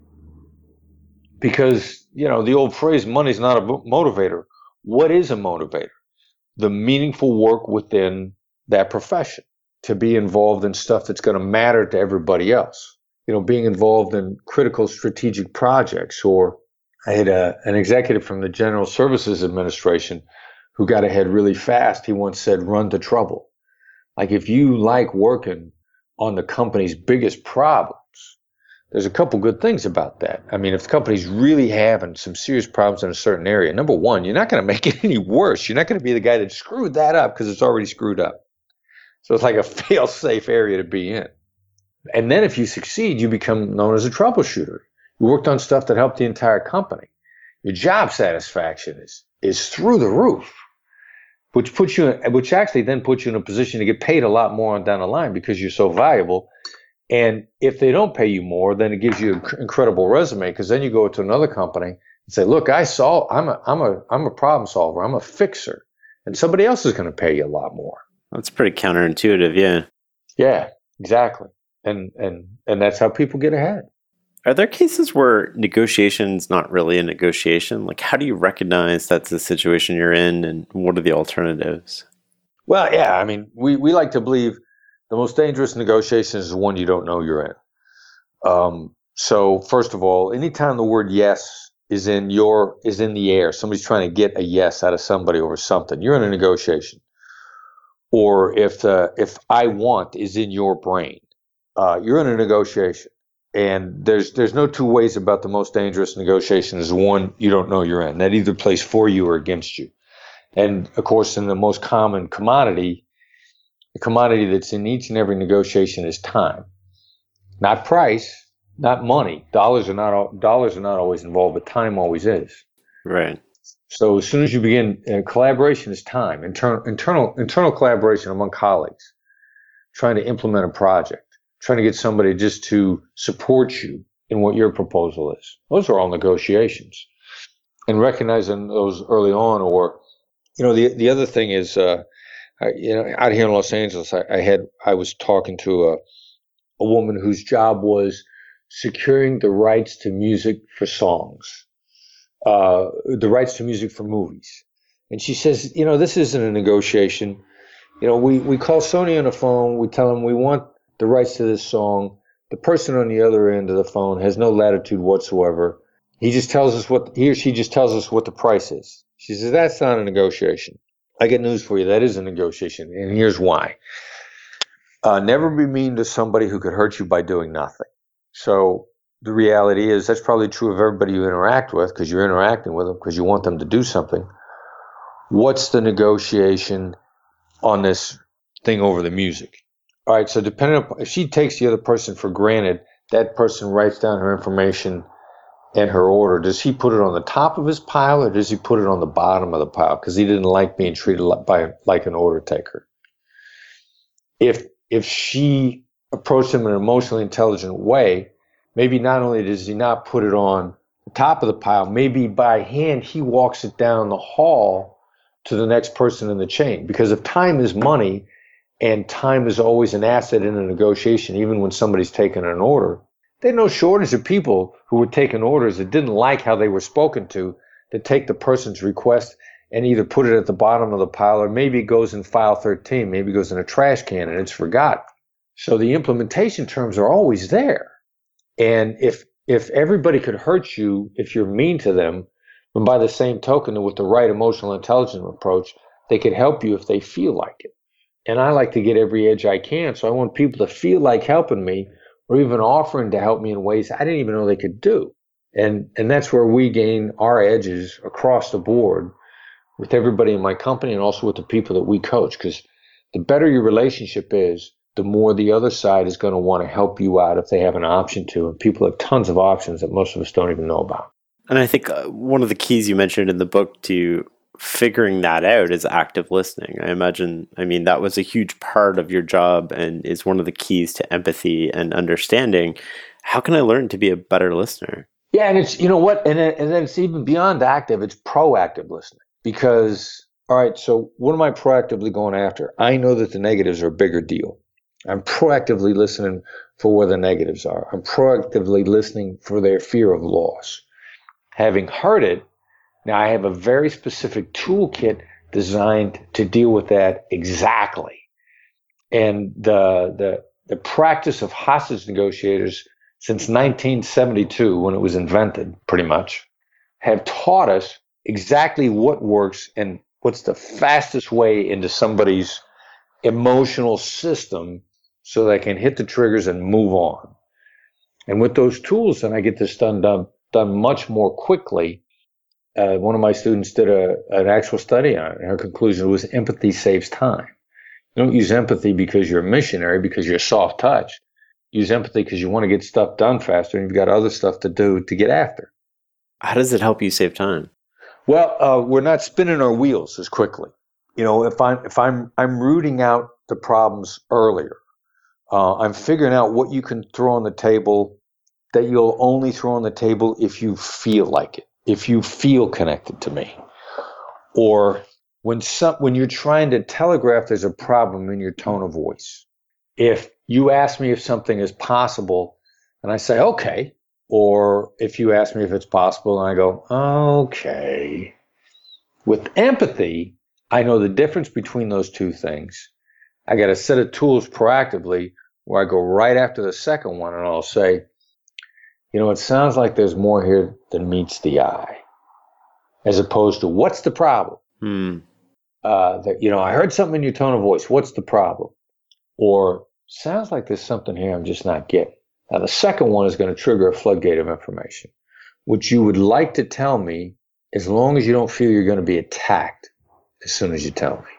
Because, you know, the old phrase, money's not a motivator. What is a motivator? The meaningful work within that profession. to be involved in stuff that's going to matter to everybody else. You know, being involved in critical strategic projects. Or I had a, an executive from the General Services Administration who got ahead really fast. He once said, run to trouble. Like, if you like working on the company's biggest problems, there's a couple good things about that. I mean, if the company's really having some serious problems in a certain area, number one, you're not going to make it any worse. You're not going to be the guy that screwed that up because it's already screwed up. So it's like a fail-safe area to be in. And then if you succeed, you become known as a troubleshooter. You worked on stuff that helped the entire company. Your job satisfaction is is through the roof, which puts you in, which actually then puts you in a position to get paid a lot more on down the line because you're so valuable. And if they don't pay you more, then it gives you an incredible resume, because then you go to another company and say, look, I saw, I'm a, I'm a, I'm a problem solver. I'm a fixer. And somebody else is going to pay you a lot more. That's pretty counterintuitive. Yeah. Yeah, exactly. And, and, and that's how people get ahead. Are there cases where negotiation is not really a negotiation? Like, how do you recognize that's the situation you're in, and what are the alternatives? Well, yeah, I mean, we, we like to believe the most dangerous negotiation is the one you don't know you're in. Um, so first of all, anytime the word yes is in your is in the air, somebody's trying to get a yes out of somebody over something, you're in a negotiation. Or if uh, if I want is in your brain, uh, you're in a negotiation. And there's there's no two ways about the most dangerous negotiation is the one you don't know you're in. That either plays for you or against you. And of course, in the most common commodity, the commodity that's in each and every negotiation is time, not price, not money. Dollars are not dollars are not always involved, but time always is. Right. So as soon as you begin, uh, collaboration is time. Internal internal internal collaboration among colleagues, trying to implement a project, trying to get somebody just to support you in what your proposal is. Those are all negotiations, and recognizing those early on. Or, you know, the the other thing is. Uh, I, you know, out here in Los Angeles, I, I had I was talking to a a woman whose job was securing the rights to music for songs, uh, the rights to music for movies, and she says, you know, this isn't a negotiation. You know, we we call Sony on the phone, we tell them we want the rights to this song. The person on the other end of the phone has no latitude whatsoever. He just tells us what he or she just tells us what the price is. She says that's not a negotiation. I get news for you. That is a negotiation, and here's why. Uh, never be mean to somebody who could hurt you by doing nothing. So the reality is that's probably true of everybody you interact with, because you're interacting with them because you want them to do something. What's the negotiation on this thing over the music? All right, so depending on if she takes the other person for granted, that person writes down her information and her order. Does he put it on the top of his pile, or does he put it on the bottom of the pile because he didn't like being treated like, by, like an order taker? If if she approached him in an emotionally intelligent way, maybe not only does he not put it on the top of the pile, maybe by hand he walks it down the hall to the next person in the chain. Because if time is money, and time is always an asset in a negotiation, even when somebody's taking an order, there's no shortage of people who were taking orders that didn't like how they were spoken to, that take the person's request and either put it at the bottom of the pile, or maybe it goes in file thirteen, maybe it goes in a trash can and it's forgotten. So the implementation terms are always there. And if if everybody could hurt you if you're mean to them, and by the same token, with the right emotional intelligence approach, they could help you if they feel like it. And I like to get every edge I can, so I want people to feel like helping me, or even offering to help me in ways I didn't even know they could do. And and that's where we gain our edges across the board with everybody in my company, and also with the people that we coach. Because the better your relationship is, the more the other side is going to want to help you out if they have an option to. And people have tons of options that most of us don't even know about. And I think uh, one of the keys you mentioned in the book to figuring that out is active listening. I imagine, I mean, that was a huge part of your job and is one of the keys to empathy and understanding. How can I learn to be a better listener? Yeah, and it's, you know what, and, it, and then it's even beyond active, it's proactive listening. Because, all right, so what am I proactively going after? I know that the negatives are a bigger deal. I'm proactively listening for where the negatives are. I'm proactively listening for their fear of loss. Having heard it, now I have a very specific toolkit designed to deal with that exactly. And the the the practice of hostage negotiators since nineteen seventy-two, when it was invented, pretty much, have taught us exactly what works and what's the fastest way into somebody's emotional system so they can hit the triggers and move on. And with those tools, then I get this done done, done much more quickly. Uh, one of my students did a, an actual study on it, and her conclusion was empathy saves time. You don't use empathy because you're a missionary, because you're soft touch. Use empathy because you want to get stuff done faster, and you've got other stuff to do to get after. How does it help you save time? Well, uh, we're not spinning our wheels as quickly. You know, if I'm if I'm I'm rooting out the problems earlier, uh, I'm figuring out what you can throw on the table that you'll only throw on the table if you feel like it, if you feel connected to me, or when some when you're trying to telegraph there's a problem in your tone of voice. If you ask me if something is possible, and I say okay, or if you ask me if it's possible, and I go okay. With empathy, I know the difference between those two things. I got a set of tools proactively where I go right after the second one, and I'll say, you know, it sounds like there's more here than meets the eye, as opposed to what's the problem? Hmm. Uh, that, you know, I heard something in your tone of voice. What's the problem? Or sounds like there's something here I'm just not getting. Now, the second one is going to trigger a floodgate of information, which you would like to tell me as long as you don't feel you're going to be attacked as soon as you tell me.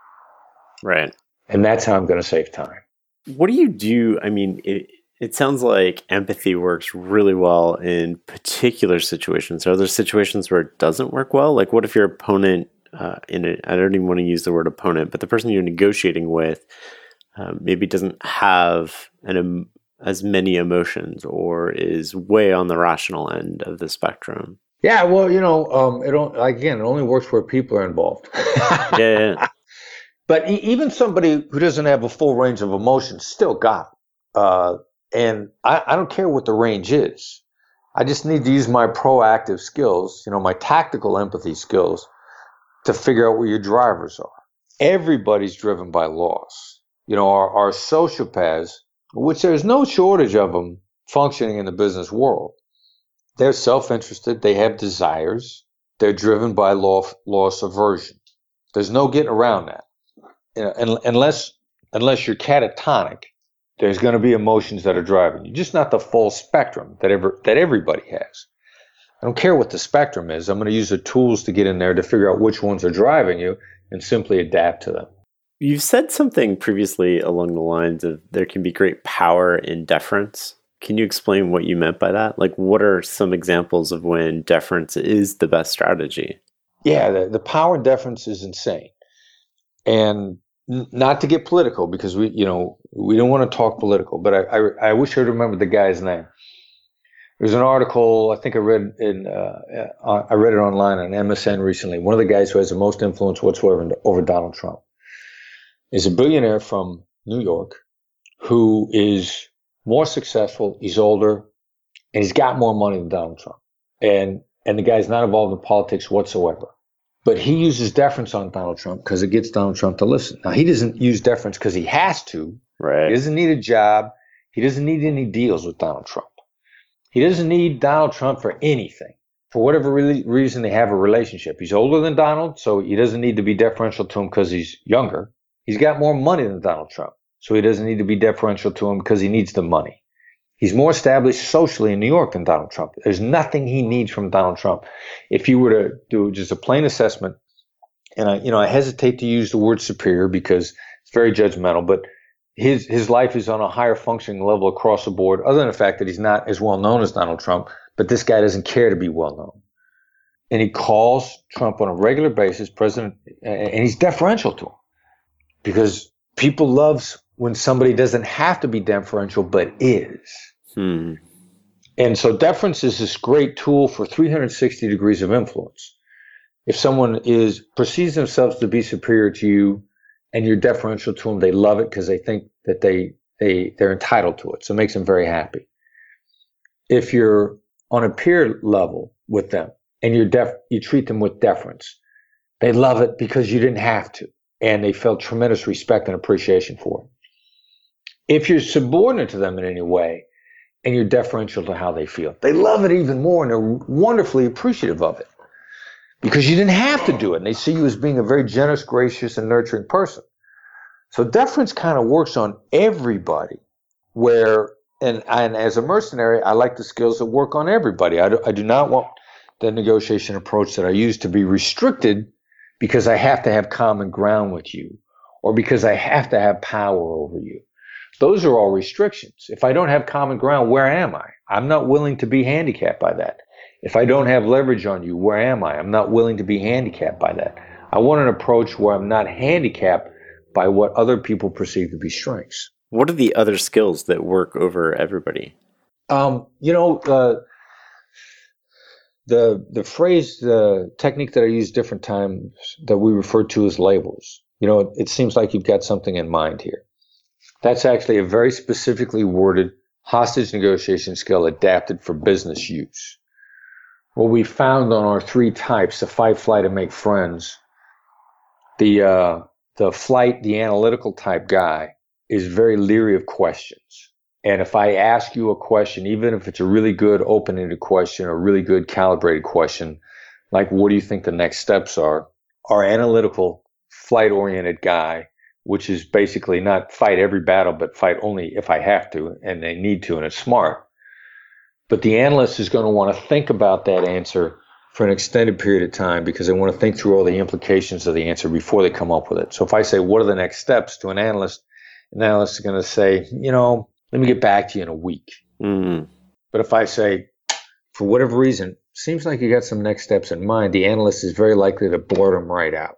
Right. And that's how I'm going to save time. What do you do? I mean, it, it sounds like empathy works really well in particular situations. Are there situations where it doesn't work well? Like, what if your opponent, uh, in it, I don't even want to use the word opponent, but the person you're negotiating with uh, maybe doesn't have an um, as many emotions or is way on the rational end of the spectrum? Yeah, well, you know, um, it don't, again, it only works where people are involved. yeah, yeah. But e- even somebody who doesn't have a full range of emotions still got it. Uh, and I, I don't care what the range is. I just need to use my proactive skills, you know, my tactical empathy skills to figure out where your drivers are. Everybody's driven by loss. You know, our, our sociopaths, which there's no shortage of them functioning in the business world. They're self-interested. They have desires. They're driven by loss, loss aversion. There's no getting around that. You know, and, unless unless you're catatonic, there's going to be emotions that are driving you. Just not the full spectrum that ever that everybody has. I don't care what the spectrum is. I'm going to use the tools to get in there to figure out which ones are driving you and simply adapt to them. You've said something previously along the lines of there can be great power in deference. Can you explain what you meant by that? Like, what are some examples of when deference is the best strategy? Yeah, the, the power in deference is insane. And n- not to get political, because we, you know, we don't want to talk political, but I, I, I wish I remember the guy's name. There's an article, I think I read in, uh, I read it online on M S N recently. One of the guys who has the most influence whatsoever over Donald Trump is a billionaire from New York who is more successful, he's older, and he's got more money than Donald Trump. And and the guy's not involved in politics whatsoever. But he uses deference on Donald Trump because it gets Donald Trump to listen. Now, he doesn't use deference because he has to. Right. He doesn't need a job. He doesn't need any deals with Donald Trump. He doesn't need Donald Trump for anything. For whatever re- reason, they have a relationship. He's older than Donald, so he doesn't need to be deferential to him because he's younger. He's got more money than Donald Trump, so he doesn't need to be deferential to him because he needs the money. He's more established socially in New York than Donald Trump. There's nothing he needs from Donald Trump. If you were to do just a plain assessment, and I, you know, I hesitate to use the word superior because it's very judgmental, but his his life is on a higher functioning level across the board, other than the fact that he's not as well known as Donald Trump, but this guy doesn't care to be well known. And he calls Trump on a regular basis, President, and he's deferential to him because people love when somebody doesn't have to be deferential, but is. Hmm. And so deference is this great tool for three hundred sixty degrees of influence. If someone is perceives themselves to be superior to you and you're deferential to them, they love it because they think that they, they, they're entitled to it. So it makes them very happy. If you're on a peer level with them and you're def, you treat them with deference, they love it because you didn't have to. And they felt tremendous respect and appreciation for it. If you're subordinate to them in any way and you're deferential to how they feel, they love it even more and they're wonderfully appreciative of it because you didn't have to do it. And they see you as being a very generous, gracious, and nurturing person. So deference kind of works on everybody where, and, and as a mercenary, I like the skills that work on everybody. I do, I do not want the negotiation approach that I use to be restricted because I have to have common ground with you or because I have to have power over you. Those are all restrictions. If I don't have common ground, where am I? I'm not willing to be handicapped by that. If I don't have leverage on you, where am I? I'm not willing to be handicapped by that. I want an approach where I'm not handicapped by what other people perceive to be strengths. What are the other skills that work over everybody? Um, you know, uh, the the phrase, the technique that I use different times that we refer to as labels. You know, it, it seems like you've got something in mind here. That's actually a very specifically worded hostage negotiation skill adapted for business use. What we found on our three types, the fight, flight, and make friends, the uh, the flight, the analytical type guy is very leery of questions. And if I ask you a question, even if it's a really good open-ended question or a really good calibrated question, like what do you think the next steps are, our analytical flight-oriented guy, which is basically not fight every battle, but fight only if I have to and they need to and it's smart. But the analyst is going to want to think about that answer for an extended period of time because they want to think through all the implications of the answer before they come up with it. So if I say, what are the next steps to an analyst, an analyst is going to say, you know, let me get back to you in a week. Mm. But if I say, for whatever reason, seems like you got some next steps in mind, the analyst is very likely to blurt them right out.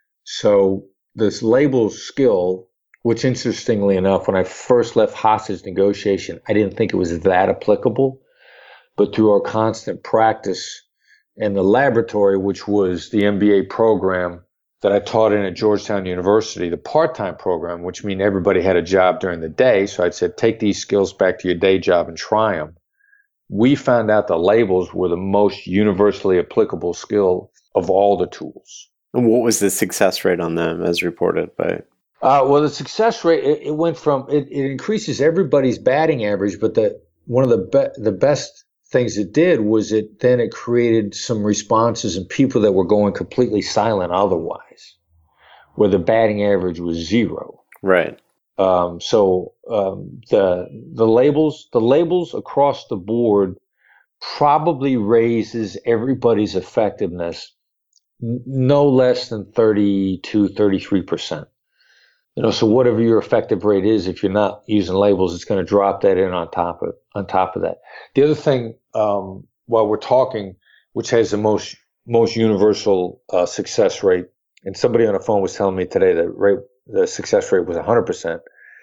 So this label skill, which interestingly enough, when I first left hostage negotiation, I didn't think it was that applicable. But through our constant practice in the laboratory, which was the M B A program that I taught in at Georgetown University, the part-time program, which means everybody had a job during the day. So I'd said, take these skills back to your day job and try them. We found out the labels were the most universally applicable skill of all the tools. And what was the success rate on them as reported by? Uh, well, the success rate, it, it went from, it, it increases everybody's batting average, but the one of the be- the best things it did was it then it created some responses in people that were going completely silent otherwise, where the batting average was zero. Right. Um, so um, the the labels the labels across the board probably raises everybody's effectiveness n- no less than thirty-two, thirty-three percent. You know, so whatever your effective rate is, if you're not using labels, it's going to drop that in on top of on top of that. The other thing, um, while we're talking, which has the most most universal uh, success rate, and somebody on the phone was telling me today that rate the success rate was one hundred percent,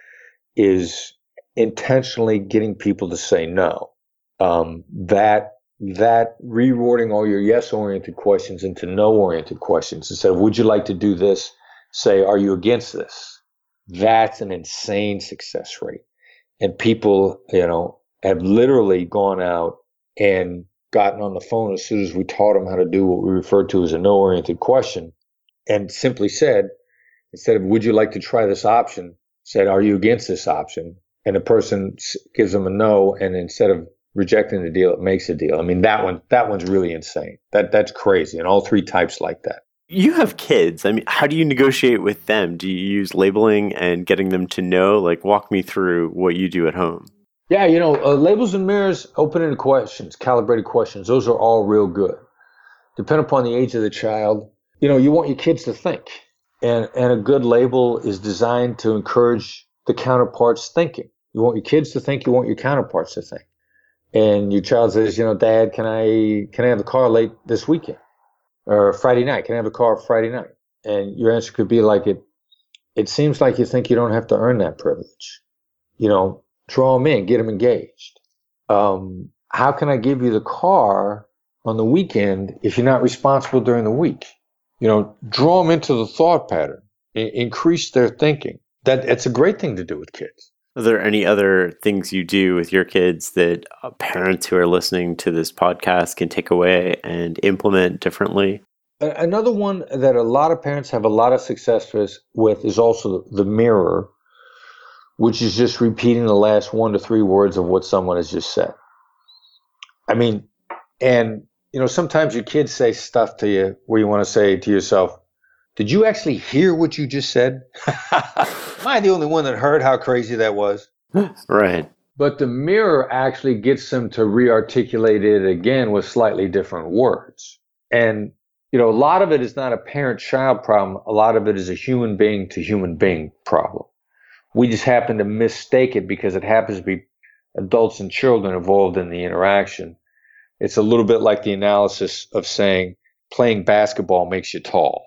is intentionally getting people to say no. Um, that that rewording all your yes-oriented questions into no-oriented questions. Instead of, would you like to do this? Say, are you against this? That's an insane success rate. And people, you know, have literally gone out and gotten on the phone as soon as we taught them how to do what we refer to as a no-oriented question and simply said, instead of, would you like to try this option, said, are you against this option? And the person gives them a no, and instead of rejecting the deal, it makes a deal. I mean, that one, that one's really insane. That That's crazy. And all three types like that. You have kids. I mean, how do you negotiate with them? Do you use labeling and getting them to know? Like, walk me through what you do at home. Yeah, you know, uh, labels and mirrors, open-ended questions, calibrated questions, those are all real good. Depending upon the age of the child, you know, you want your kids to think. And, and a good label is designed to encourage the counterpart's thinking. You want your kids to think, you want your counterparts to think. And your child says, you know, Dad, can I can I have the car late this weekend? Or Friday night, can I have a car Friday night? And your answer could be like, it it seems like you think you don't have to earn that privilege. You know, draw them in, get them engaged. Um, how can I give you the car on the weekend if you're not responsible during the week? You know, draw them into the thought pattern, I- increase their thinking. That It's a great thing to do with kids. Are there any other things you do with your kids that parents who are listening to this podcast can take away and implement differently? Another one that a lot of parents have a lot of success with is also the mirror, which is just repeating the last one to three words of what someone has just said. I mean, and, you know, sometimes your kids say stuff to you where you want to say to yourself, did you actually hear what you just said? Am I the only one that heard how crazy that was? Right. But the mirror actually gets them to re-articulate it again with slightly different words. And, you know, a lot of it is not a parent-child problem. A lot of it is a human being to human being problem. We just happen to mistake it because it happens to be adults and children involved in the interaction. It's a little bit like the analysis of saying playing basketball makes you tall.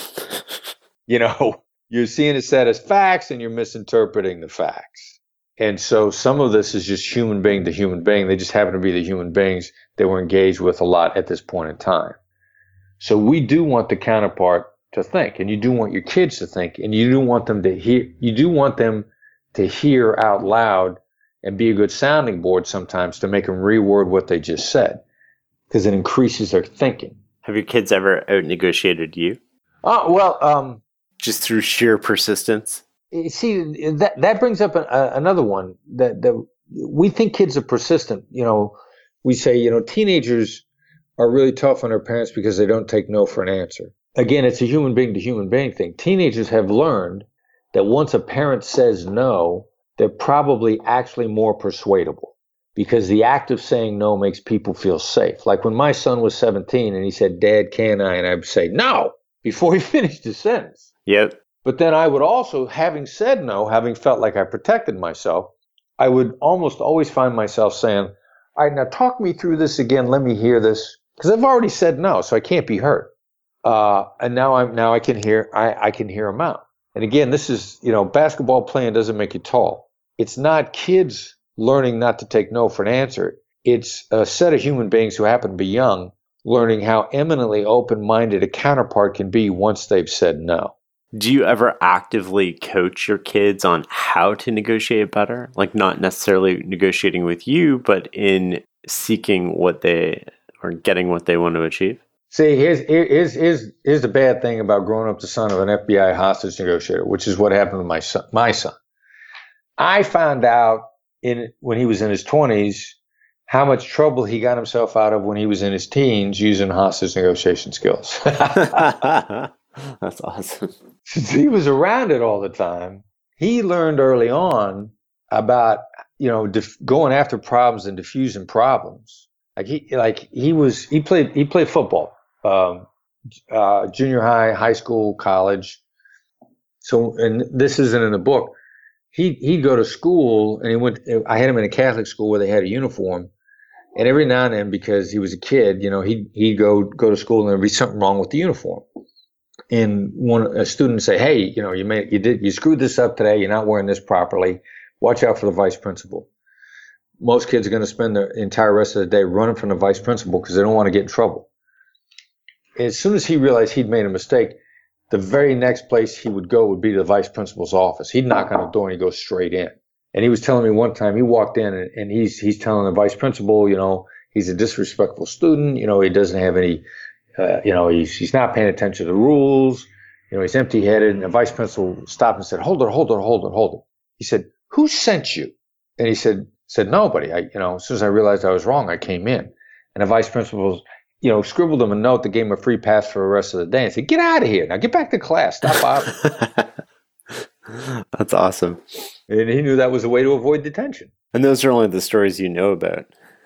You know, you're seeing it said as facts and you're misinterpreting the facts. And so some of this is just human being to human being. They just happen to be the human beings that we're engaged with a lot at this point in time. So we do want the counterpart to think, and you do want your kids to think, and you do want them to hear, you do want them to hear out loud and be a good sounding board sometimes to make them reword what they just said, because it increases their thinking. Have your kids ever out-negotiated you? Oh, well, um, just through sheer persistence? See, that that brings up a, a, another one that, that we think kids are persistent. You know, we say, you know, teenagers are really tough on their parents because they don't take no for an answer. Again, it's a human being to human being thing. Teenagers have learned that once a parent says no, they're probably actually more persuadable because the act of saying no makes people feel safe. Like when my son was seventeen and he said, Dad, can I? And I'd say, no, before he finished the sentence. Yep. But then I would also, having said no, having felt like I protected myself, I would almost always find myself saying, all right, now talk me through this again. Let me hear this. Because I've already said no, so I can't be hurt. Uh, and now I'm now I can hear I, I can hear him out. And again, this is, you know, basketball playing doesn't make you tall. It's not kids learning not to take no for an answer. It's a set of human beings who happen to be young, learning how eminently open-minded a counterpart can be once they've said no. Do you ever actively coach your kids on how to negotiate better? Like not necessarily negotiating with you, but in seeking what they or getting what they want to achieve? See, here's, here's, here's, here's the bad thing about growing up the son of an F B I hostage negotiator, which is what happened to my son. My son. I found out in when he was in his twenties how much trouble he got himself out of when he was in his teens using hostage negotiation skills. That's awesome. He was around it all the time. He learned early on about, you know, dif- going after problems and diffusing problems. Like he, like he was, he played, he played football, um, uh, junior high, high school, college. So, and this isn't in the book. He he'd go to school, and he went. I had him in a Catholic school where they had a uniform, and every now and then, because he was a kid, you know, he he'd go go to school, and there'd be something wrong with the uniform. And one a student would say, "Hey, you know, you made you did you screwed this up today. You're not wearing this properly. Watch out for the vice principal." Most kids are going to spend the entire rest of the day running from the vice principal because they don't want to get in trouble. As soon as he realized he'd made a mistake, the very next place he would go would be to the vice principal's office. He'd knock on the door and he'd go straight in. And he was telling me one time he walked in and, and he's he's telling the vice principal, you know, he's a disrespectful student. You know, he doesn't have any, uh, you know, he's he's not paying attention to the rules. You know, he's empty-headed. And the vice principal stopped and said, "Hold it, hold it, hold it, hold it." He said, "Who sent you?" And he said, said nobody. I, you know, as soon as I realized I was wrong, I came in. And the vice principal, you know, scribbled him a note that gave him a free pass for the rest of the day and said, "Get out of here. Now get back to class. Stop bothering." That's awesome. And he knew that was a way to avoid detention. And those are only the stories you know about.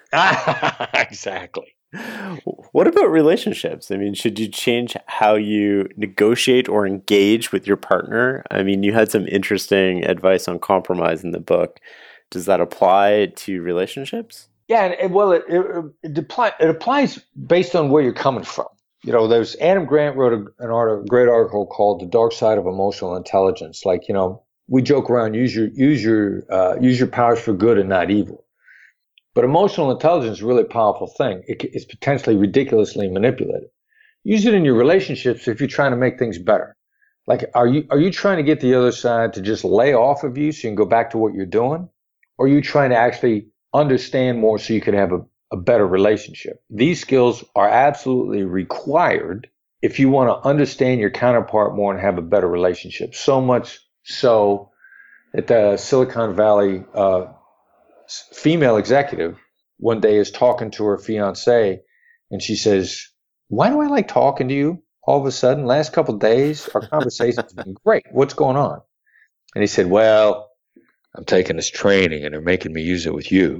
Exactly. What about relationships? I mean, should you change how you negotiate or engage with your partner? I mean, you had some interesting advice on compromise in the book. Does that apply to relationships? Yeah, and, well, it it, it, apply, it applies based on where you're coming from. You know, there's Adam Grant wrote a, an art, a great article called "The Dark Side of Emotional Intelligence." Like, you know, we joke around, use your use your uh, use your powers for good and not evil. But emotional intelligence is a really powerful thing. It, it's potentially ridiculously manipulated. Use it in your relationships if you're trying to make things better. Like, are you are you trying to get the other side to just lay off of you so you can go back to what you're doing? Or are you trying to actually understand more so you can have a, a better relationship? These skills are absolutely required if you want to understand your counterpart more and have a better relationship. So much so that the Silicon Valley uh, female executive one day is talking to her fiance, and she says, "Why do I like talking to you all of a sudden? Last couple of days, our conversation's been great. What's going on?" And he said, "Well, I'm taking this training, and they're making me use it with you."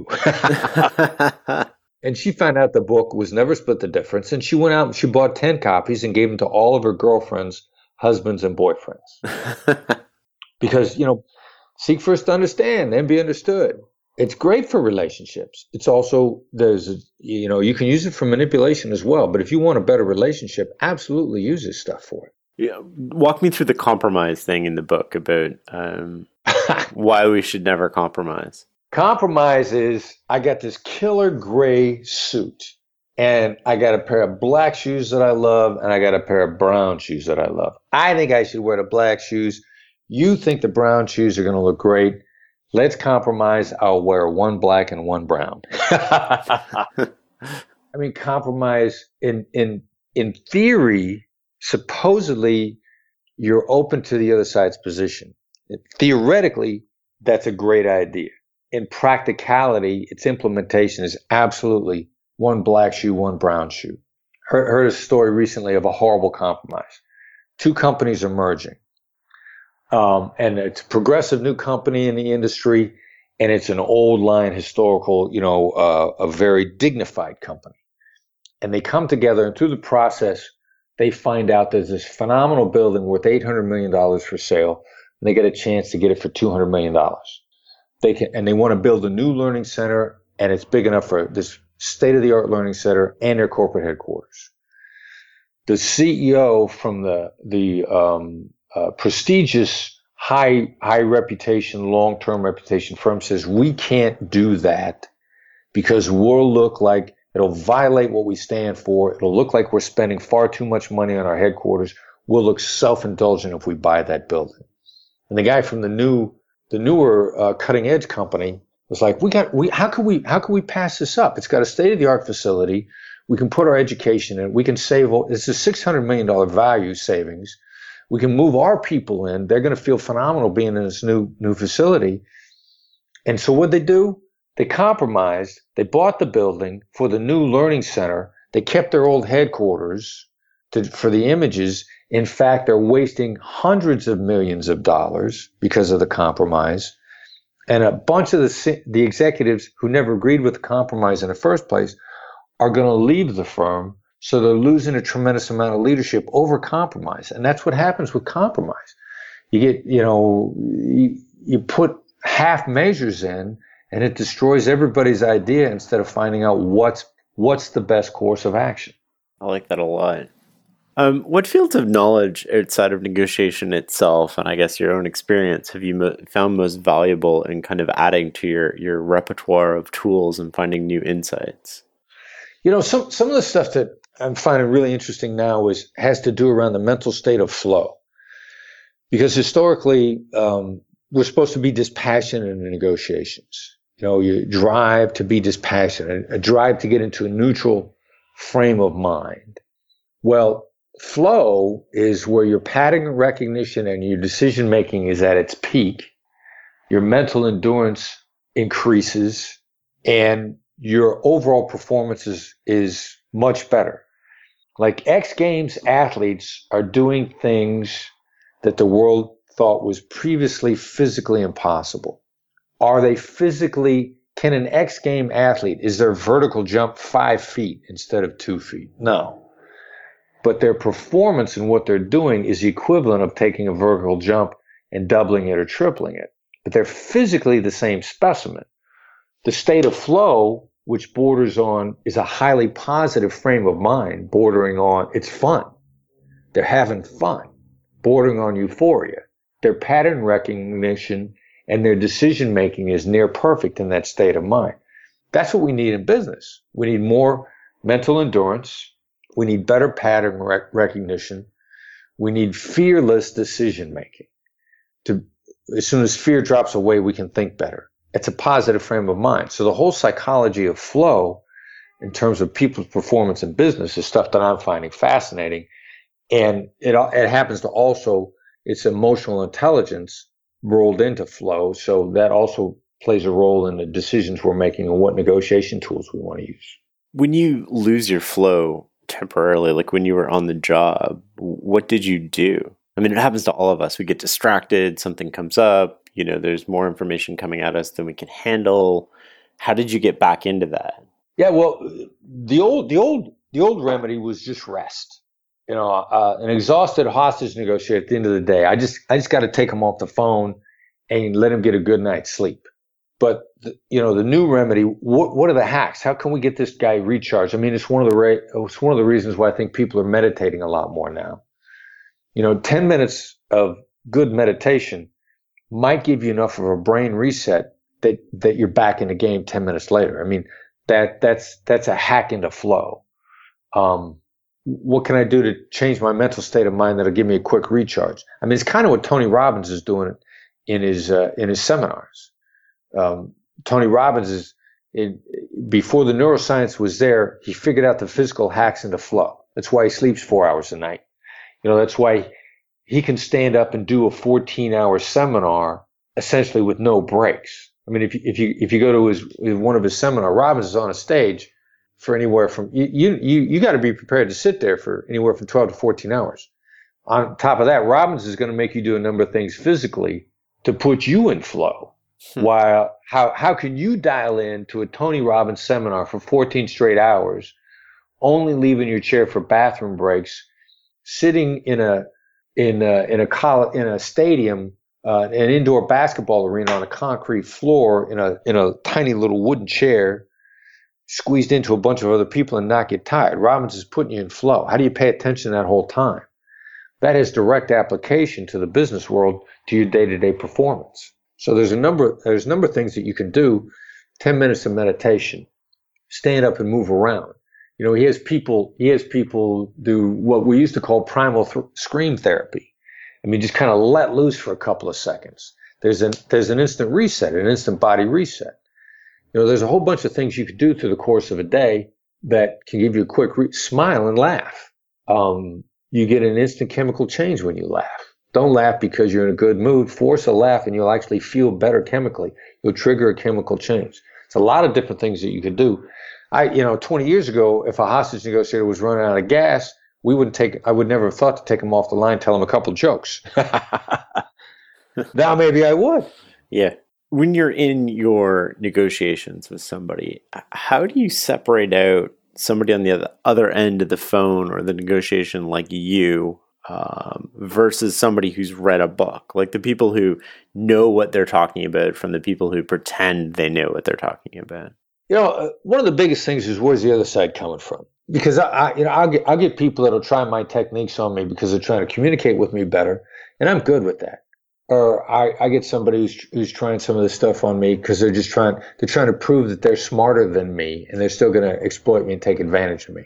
And she found out the book was Never Split the Difference, and she went out and she bought ten copies and gave them to all of her girlfriends, husbands, and boyfriends. Because, you know, seek first to understand, then be understood. It's great for relationships. It's also, there's, a, you know, you can use it for manipulation as well. But if you want a better relationship, absolutely use this stuff for it. Yeah, walk me through the compromise thing in the book about um, why we should never compromise. Compromise is, I got this killer gray suit, and I got a pair of black shoes that I love, and I got a pair of brown shoes that I love. I think I should wear the black shoes. You think the brown shoes are going to look great. Let's compromise. I'll wear one black and one brown. I mean, compromise in in in theory, supposedly you're open to the other side's position. Theoretically, that's a great idea. In practicality, its implementation is absolutely one black shoe, one brown shoe. Heard, heard a story recently of a horrible compromise. Two companies are merging. Um, and it's a progressive new company in the industry, and it's an old line historical, you know, uh, a very dignified company. And they come together, and through the process, they find out there's this phenomenal building worth eight hundred million dollars for sale, and they get a chance to get it for two hundred million dollars. They can, and they want to build a new learning center, and it's big enough for this state-of-the-art learning center and their corporate headquarters. The C E O from the the um, uh, prestigious, high high reputation, long-term reputation firm says, we can't do that because we'll look like, it'll violate what we stand for. It'll look like we're spending far too much money on our headquarters. We'll look self-indulgent if we buy that building. And the guy from the new, the newer uh, cutting-edge company was like, we got, we how can we how can we pass this up? It's got a state-of-the-art facility. We can put our education in. We can save. It's a six hundred million dollars value savings. We can move our people in. They're going to feel phenomenal being in this new new facility. And so what they do? They compromised. They bought the building for the new learning center. They kept their old headquarters to, for the images. In fact, they're wasting hundreds of millions of dollars because of the compromise. And a bunch of the, the executives who never agreed with the compromise in the first place are going to leave the firm. So they're losing a tremendous amount of leadership over compromise. And that's what happens with compromise. You get, you know, you, you put half measures in, and it destroys everybody's idea instead of finding out what's what's the best course of action. I like that a lot. Um, what fields of knowledge outside of negotiation itself, and I guess your own experience, have you mo- found most valuable in kind of adding to your, your repertoire of tools and finding new insights? You know, some some of the stuff that I'm finding really interesting now is has to do around the mental state of flow. Because historically, um, we're supposed to be dispassionate in negotiations. You know, you drive to be dispassionate, a drive to get into a neutral frame of mind. Well, flow is where your pattern recognition and your decision making is at its peak. Your mental endurance increases, and your overall performance is, is much better. Like X Games athletes are doing things that the world thought was previously physically impossible. Are they physically, can an X Game athlete, is their vertical jump five feet instead of two feet? No. But their performance in what they're doing is the equivalent of taking a vertical jump and doubling it or tripling it. But they're physically the same specimen. The state of flow, which borders on, is a highly positive frame of mind, bordering on, it's fun. They're having fun, bordering on euphoria. Their pattern recognition and their decision making is near perfect in that state of mind. That's what we need in business. We need more mental endurance. We need better pattern rec- recognition. We need fearless decision making. To, as soon as fear drops away, we can think better. It's a positive frame of mind. So the whole psychology of flow in terms of people's performance in business is stuff that I'm finding fascinating. And it, it happens to also, it's emotional intelligence rolled into flow. So that also plays a role in the decisions we're making and what negotiation tools we want to use. When you lose your flow temporarily, like when you were on the job, what did you do? I mean, it happens to all of us. We get distracted, something comes up, you know, there's more information coming at us than we can handle. How did you get back into that? Yeah, well, the old, the old, the old remedy was just rest. You know, uh, an exhausted hostage negotiator at the end of the day, I just, I just got to take him off the phone and let him get a good night's sleep. But the, you know, the new remedy, what, what are the hacks? How can we get this guy recharged? I mean, it's one of the re- it's one of the reasons why I think people are meditating a lot more now. You know, ten minutes of good meditation might give you enough of a brain reset that that you're back in the game ten minutes later. I mean, that that's that's a hack into flow. Um, what can I do to change my mental state of mind that'll give me a quick recharge? I mean, it's kind of what Tony Robbins is doing in his uh, in his seminars. Um, Tony Robbins is in, before the neuroscience was there, he figured out the physical hacks into flow. That's why he sleeps four hours a night. You know, that's why he can stand up and do a fourteen hour seminar essentially with no breaks. I mean, if you, if you, if you go to his, one of his seminar, Robbins is on a stage for anywhere from, you, you, you, you got to be prepared to sit there for anywhere from twelve to fourteen hours. On top of that, Robbins is going to make you do a number of things physically to put you in flow. Hmm. While how how can you dial in to a Tony Robbins seminar for fourteen straight hours, only leaving your chair for bathroom breaks, sitting in a in a in a college, in a stadium, uh, an indoor basketball arena on a concrete floor in a in a tiny little wooden chair, squeezed into a bunch of other people and not get tired? Robbins is putting you in flow. How do you pay attention that whole time? That has direct application to the business world, to your day-to-day performance. So there's a number there's a number of things that you can do. ten minutes of meditation, stand up and move around. You know, he has people he has people do what we used to call primal th- scream therapy. I mean, just kind of let loose for a couple of seconds. There's an there's an instant reset, an instant body reset. You know, there's a whole bunch of things you could do through the course of a day that can give you a quick re- smile and laugh. Um, you get an instant chemical change when you laugh. Don't laugh because you're in a good mood. Force a laugh and you'll actually feel better chemically. You'll trigger a chemical change. It's a lot of different things that you could do. I, you know, twenty years ago, if a hostage negotiator was running out of gas, we wouldn't take, I would never have thought to take him off the line, tell him a couple jokes. Now maybe I would. Yeah. When you're in your negotiations with somebody, how do you separate out somebody on the other end of the phone or the negotiation like you um, versus somebody who's read a book? Like the people who know what they're talking about from the people who pretend they know what they're talking about. You know, uh, one of the biggest things is, where's the other side coming from? Because I, I you know, I'll get, I'll get people that'll try my techniques on me because they're trying to communicate with me better, and I'm good with that. Or I, I get somebody who's who's trying some of this stuff on me because they're just trying they're trying to prove that they're smarter than me, and they're still going to exploit me and take advantage of me.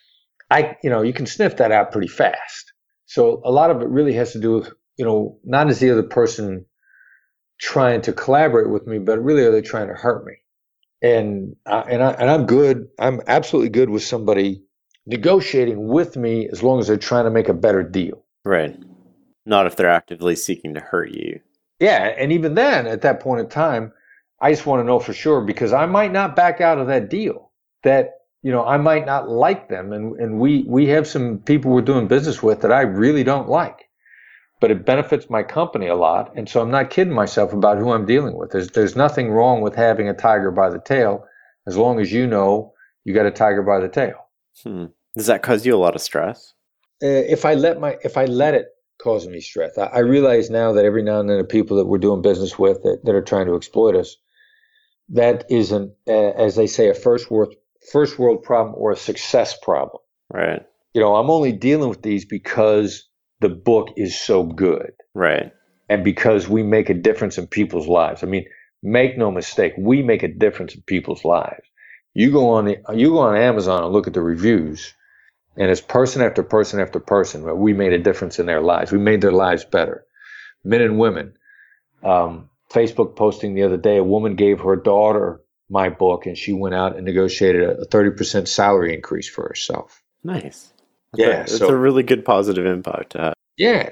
I, you know, you can sniff that out pretty fast. So a lot of it really has to do with, you know, not is the other person trying to collaborate with me, but really are they trying to hurt me? And I, and I and I'm good. I'm absolutely good with somebody negotiating with me as long as they're trying to make a better deal. Right. Not if they're actively seeking to hurt you. Yeah, and even then, at that point in time, I just want to know for sure, because I might not back out of that deal. That, you know, I might not like them, and and we we have some people we're doing business with that I really don't like. But it benefits my company a lot, and so I'm not kidding myself about who I'm dealing with. There's there's nothing wrong with having a tiger by the tail, as long as you know you got a tiger by the tail. Hmm. Does that cause you a lot of stress? Uh, if I let my if I let it cause me stress, I, I realize now that every now and then the people that we're doing business with that, that are trying to exploit us, that isn't, uh, as they say, a first world first world problem or a success problem. Right. You know, I'm only dealing with these because the book is so good. Right. And because we make a difference in people's lives. I mean, make no mistake, we make a difference in people's lives. You go on the, you go on Amazon and look at the reviews, and it's person after person after person where we made a difference in their lives. We made their lives better. Men and women. Um, Facebook posting the other day, a woman gave her daughter my book, and she went out and negotiated a thirty percent salary increase for herself. Nice. That's Yeah, a, it's so, a really good positive impact to have. Yeah,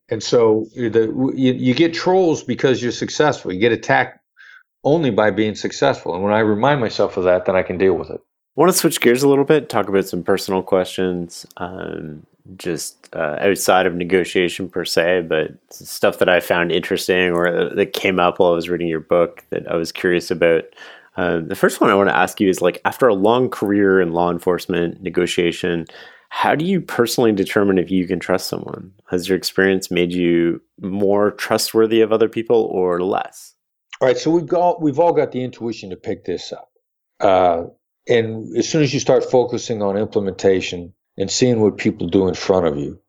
And so the, you, you get trolls because you're successful. You get attacked only by being successful. And when I remind myself of that, then I can deal with it. I want to switch gears a little bit, talk about some personal questions, um, just uh, outside of negotiation per se, but stuff that I found interesting or that came up while I was reading your book that I was curious about. Uh, the first one I want to ask you is, like, after a long career in law enforcement negotiation, how do you personally determine if you can trust someone? Has your experience made you more trustworthy of other people or less? All right, so we've got we've all got the intuition to pick this up, uh, and as soon as you start focusing on implementation and seeing what people do in front of you,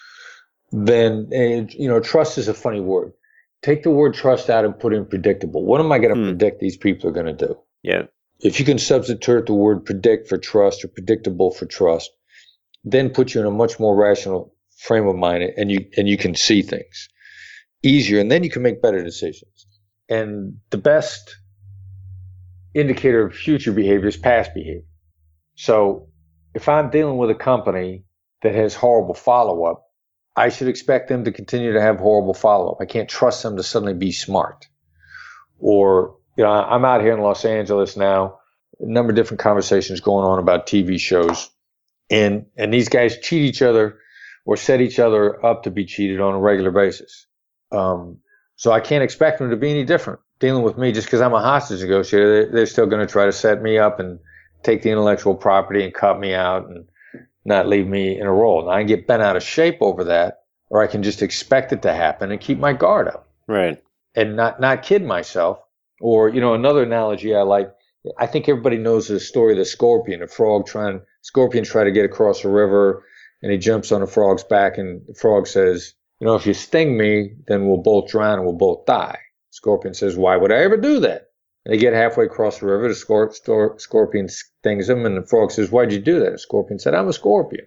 then and, you know, trust is a funny word. Take the word trust out and put in predictable. What am I going to hmm. predict these people are going to do? Yeah. If you can substitute the word predict for trust or predictable for trust, then put you in a much more rational frame of mind, and you and you can see things easier, and then you can make better decisions. And the best indicator of future behavior is past behavior. So if I'm dealing with a company that has horrible follow-up, I should expect them to continue to have horrible follow-up. I can't trust them to suddenly be smart. Or, you know, I'm out here in Los Angeles now, a number of different conversations going on about T V shows. And and these guys cheat each other or set each other up to be cheated on a regular basis. Um, so I can't expect them to be any different dealing with me just because I'm a hostage negotiator. They're, they're still going to try to set me up and take the intellectual property and cut me out and not leave me in a role. Now, I can get bent out of shape over that, or I can just expect it to happen and keep my guard up. Right. And not, not kid myself. Or, you know, another analogy I like, I think everybody knows the story of the scorpion, a frog trying, scorpion try to get across a river, and he jumps on the frog's back, and the frog says, you know, if you sting me, then we'll both drown and we'll both die. Scorpion says, why would I ever do that? And they get halfway across the river, the scor- stor- scorpion stings him, and the frog says, why'd you do that? The scorpion said, I'm a scorpion.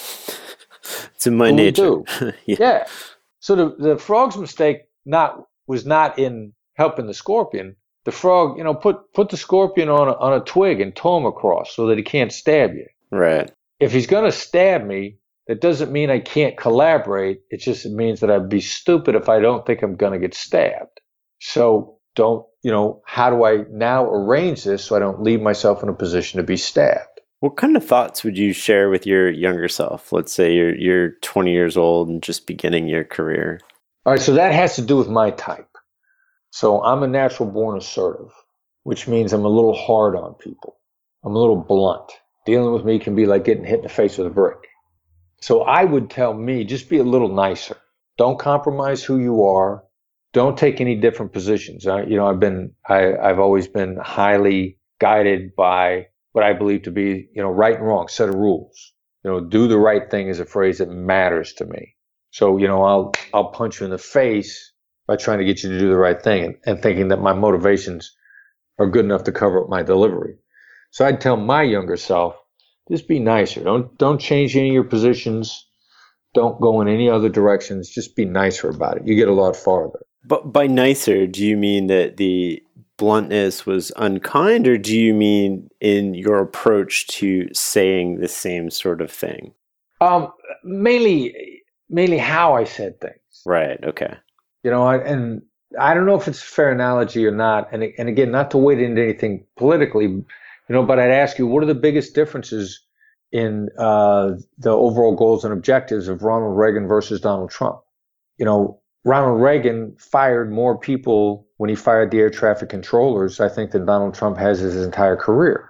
It's in my what nature. yeah. yeah. So the, the frog's mistake not was not in helping the scorpion. The frog, you know, put put the scorpion on a, on a twig and tow him across so that he can't stab you. Right. If he's going to stab me, that doesn't mean I can't collaborate. It just means that I'd be stupid if I don't think I'm going to get stabbed. So don't, you know, how do I now arrange this so I don't leave myself in a position to be stabbed? What kind of thoughts would you share with your younger self? Let's say you're you're twenty years old and just beginning your career. All right, so that has to do with my type. So I'm a natural born assertive, which means I'm a little hard on people. I'm a little blunt. Dealing with me can be like getting hit in the face with a brick. So I would tell me, just be a little nicer. Don't compromise who you are. Don't take any different positions. I, you know, I've been, I, I've always been highly guided by what I believe to be, you know, right and wrong, set of rules. You know, do the right thing is a phrase that matters to me. So, you know, I'll, I'll punch you in the face by trying to get you to do the right thing and, and thinking that my motivations are good enough to cover up my delivery. So I'd tell my younger self, just be nicer. Don't don't change any of your positions. Don't go in any other directions. Just be nicer about it. You get a lot farther. But by nicer, do you mean that the bluntness was unkind, or do you mean in your approach to saying the same sort of thing? Um, mainly, mainly how I said things. Right. Okay. You know, I, and I don't know if it's a fair analogy or not. And and again, not to wade into anything politically, you know, but I'd ask you, what are the biggest differences in uh, the overall goals and objectives of Ronald Reagan versus Donald Trump? You know, Ronald Reagan fired more people when he fired the air traffic controllers, I think, than Donald Trump has his entire career.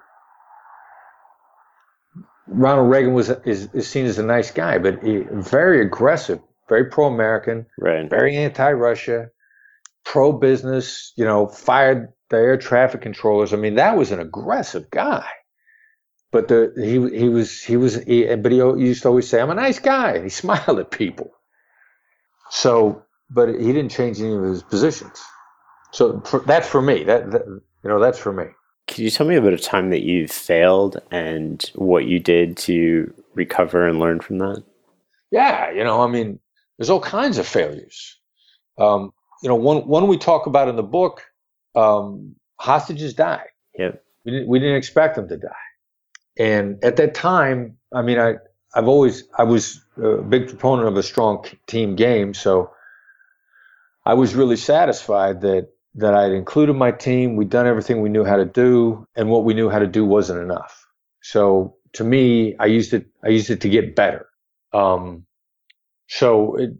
Ronald Reagan was is, is seen as a nice guy, but he, very aggressive, very pro-American, right. very anti-Russia, pro-business, you know, fired the air traffic controllers. I mean, that was an aggressive guy. But the he he was he was he, but he used to always say, "I'm a nice guy." And he smiled at people. So, but he didn't change any of his positions. So for, that's for me. That, that you know, that's for me. Can you tell me about a time that you failed and what you did to recover and learn from that? Yeah, you know, I mean, there's all kinds of failures. Um, you know, one one we talk about in the book, um, hostages die. Yep. We didn't we didn't expect them to die. And at that time, I mean, I, I've always, I was a big proponent of a strong team game. So I was really satisfied that that I'd included my team. We'd done everything we knew how to do, and what we knew how to do wasn't enough. So to me, I used it. I used it to get better. Um, so it,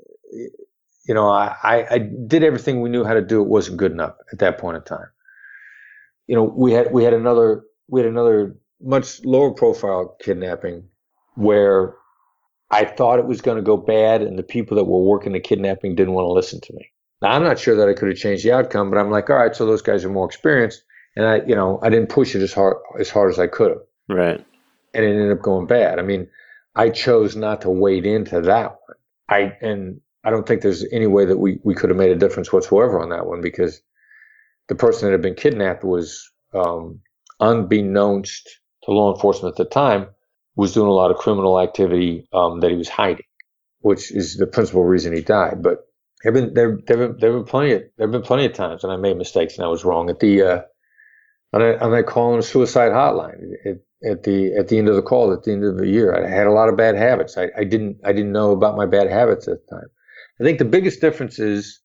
you know, I, I did everything we knew how to do. It wasn't good enough at that point in time. You know, we had we had another we had another much lower profile kidnapping where I thought it was going to go bad, and the people that were working the kidnapping didn't want to listen to me. Now, I'm not sure that I could have changed the outcome, but I'm like, all right, so those guys are more experienced, and I, you know, I didn't push it as hard as hard as I could have. Right. And it ended up going bad. I mean, I chose not to wade into that one. I and I don't think there's any way that we, we could have made a difference whatsoever on that one, because the person that had been kidnapped was, um, unbeknownst to law enforcement at the time, was doing a lot of criminal activity um, that he was hiding, which is the principal reason he died. But there have been there there have been, there have been plenty of there have been plenty of times when I made mistakes and I was wrong at the uh, on that on that call on a suicide hotline at, at the at the end of the call at the end of the year. I had a lot of bad habits. I, I didn't I didn't know about my bad habits at the time. I think the biggest difference is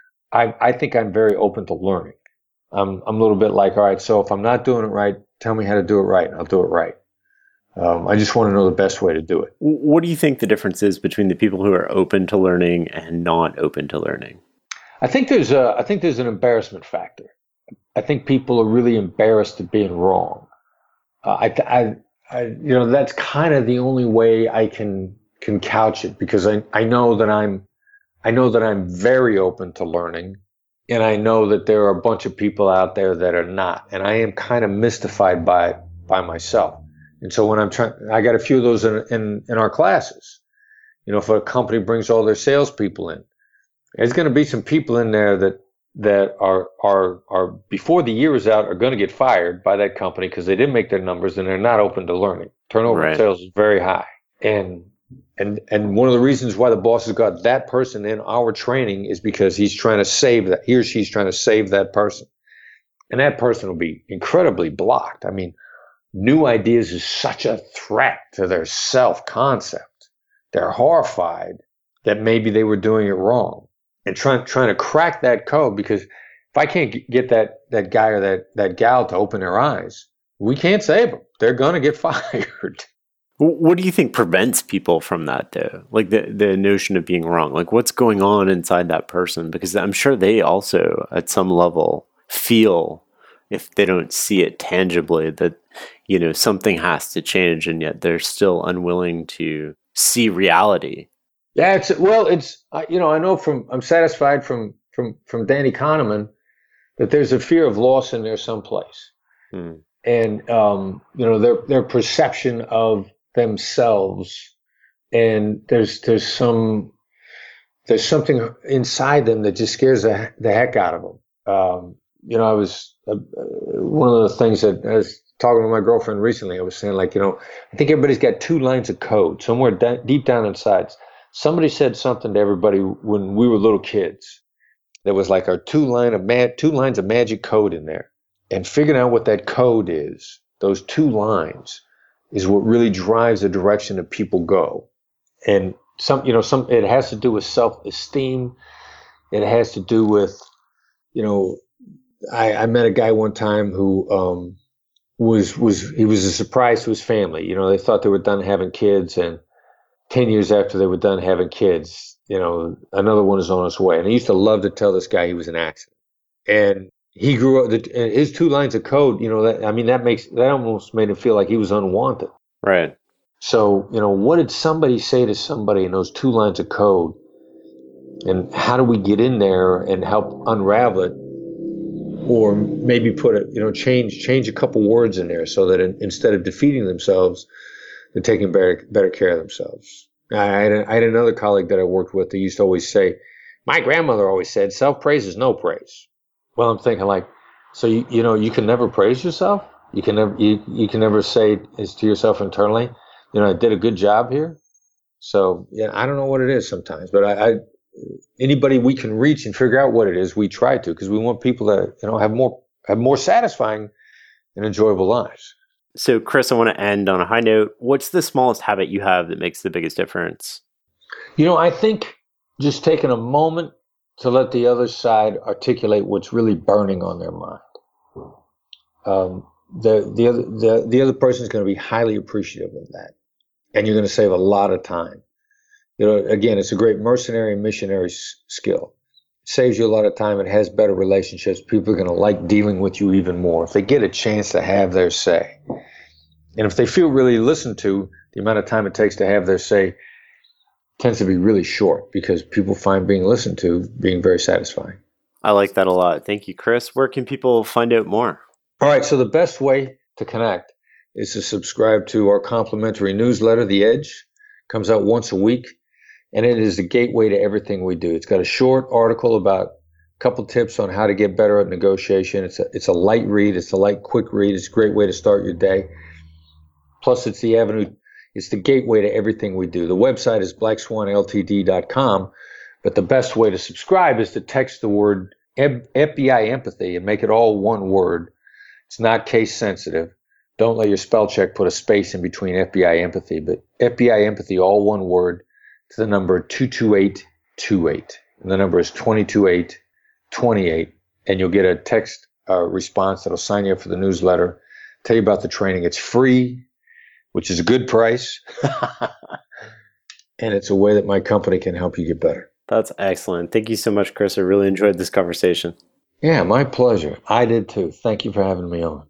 I I think I'm very open to learning. I'm I'm a little bit like, all right, so if I'm not doing it right, tell me how to do it right, and I'll do it right. Um, I just want to know the best way to do it. What do you think the difference is between the people who are open to learning and not open to learning? I think there's a I think there's an embarrassment factor. I think people are really embarrassed of being wrong. Uh, I, I, I, you know, that's kind of the only way I can can couch it, because I I know that I'm I know that I'm very open to learning, and I know that there are a bunch of people out there that are not, and I am kind of mystified by by myself. And so when I'm trying, I got a few of those in, in, in our classes. You know, if a company brings all their salespeople in, there's going to be some people in there that that are are are before the year is out are going to get fired by that company because they didn't make their numbers and they're not open to learning. Turnover Right. in sales is very high, and and and one of the reasons why the boss has got that person in our training is because he's trying to save that he or she's trying to save that person, and that person will be incredibly blocked. I mean, new ideas is such a threat to their self-concept. They're horrified that maybe they were doing it wrong, and trying trying to crack that code, because if I can't get that that guy or that that gal to open their eyes, we can't save them. They're going to get fired. What do you think prevents people from that, though? Like the, the notion of being wrong? Like what's going on inside that person? Because I'm sure they also, at some level, feel, if they don't see it tangibly, that, you know, something has to change, and yet they're still unwilling to see reality. Yeah, it's well, it's you know, I know from I'm satisfied from from from Danny Kahneman that there's a fear of loss in there someplace, Hmm. and um, you know, their their perception of themselves, and there's there's some there's something inside them that just scares the, the heck out of them. Um, you know, I was uh, one of the things that I was talking to my girlfriend recently. I was saying, like, you know, I think everybody's got two lines of code somewhere da- deep down inside. Somebody said something to everybody when we were little kids. There was like our two line of ma- two lines of magic code in there, and figuring out what that code is, those two lines, is what really drives the direction that people go. And some, you know, some it has to do with self-esteem. It has to do with, you know, I, I met a guy one time who um, was was he was a surprise to his family. You know, they thought they were done having kids, and ten years after they were done having kids, you know, another one is on its way. And I used to love to tell this guy he was an accident. And he grew up, the, his two lines of code, you know, that, I mean, that makes, that almost made him feel like he was unwanted. Right. So, you know, what did somebody say to somebody in those two lines of code? And how do we get in there and help unravel it? Or maybe put it, you know, change, change a couple words in there so that in, instead of defeating themselves, they're taking better, better care of themselves. I had, a, I had another colleague that I worked with that used to always say, my grandmother always said, self-praise is no praise. Well, I'm thinking like, so you, you know, you can never praise yourself. You can never, you, you can never say is to yourself internally, you know, I did a good job here. So yeah, I don't know what it is sometimes, but I, I anybody we can reach and figure out what it is, we try to, because we want people to, you know, have more, have more satisfying and enjoyable lives. So, Chris, I want to end on a high note. What's the smallest habit you have that makes the biggest difference? You know, I think just taking a moment to let the other side articulate what's really burning on their mind. Um, the the other the, the other person is going to be highly appreciative of that, and you're going to save a lot of time. You know, again, it's a great mercenary and missionary s- skill. It saves you a lot of time. It has better relationships. People are going to like dealing with you even more if they get a chance to have their say. And if they feel really listened to, the amount of time it takes to have their say tends to be really short because people find being listened to being very satisfying. I like that a lot. Thank you, Chris. Where can people find out more? All right, so the best way to connect is to subscribe to our complimentary newsletter, The Edge. Comes out once a week, and it is the gateway to everything we do. It's got a short article about a couple tips on how to get better at negotiation. It's a, it's a light read. It's a light, quick read. It's a great way to start your day. Plus, it's the avenue, it's the gateway to everything we do. The website is black swan l t d dot com, but the best way to subscribe is to text the word F B I empathy and make it all one word. It's not case sensitive. Don't let your spell check put a space in between F B I empathy, but F B I empathy, all one word, to the number two two eight two eight. And the number is two two eight two eight. And you'll get a text uh, response that'll sign you up for the newsletter, tell you about the training. It's free, which is a good price. And it's a way that my company can help you get better. That's excellent. Thank you so much, Chris. I really enjoyed this conversation. Yeah, my pleasure. I did too. Thank you for having me on.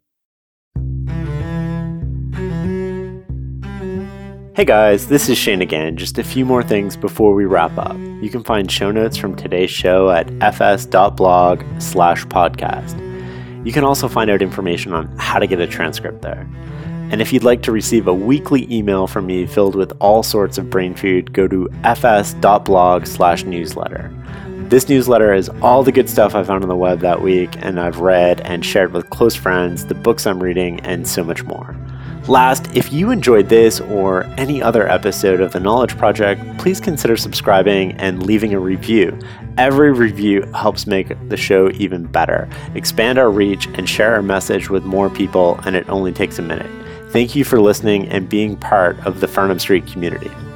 Hey guys, this is Shane again. Just a few more things before we wrap up. You can find show notes from today's show at fs.blog slash podcast. You can also find out information on how to get a transcript there. And if you'd like to receive a weekly email from me filled with all sorts of brain food, go to fs.blog slash newsletter. This newsletter is all the good stuff I found on the web that week and I've read and shared with close friends, the books I'm reading, and so much more. Last, if you enjoyed this or any other episode of The Knowledge Project, please consider subscribing and leaving a review. Every review helps make the show even better, expand our reach, and share our message with more people, and it only takes a minute. Thank you for listening and being part of the Farnham Street community.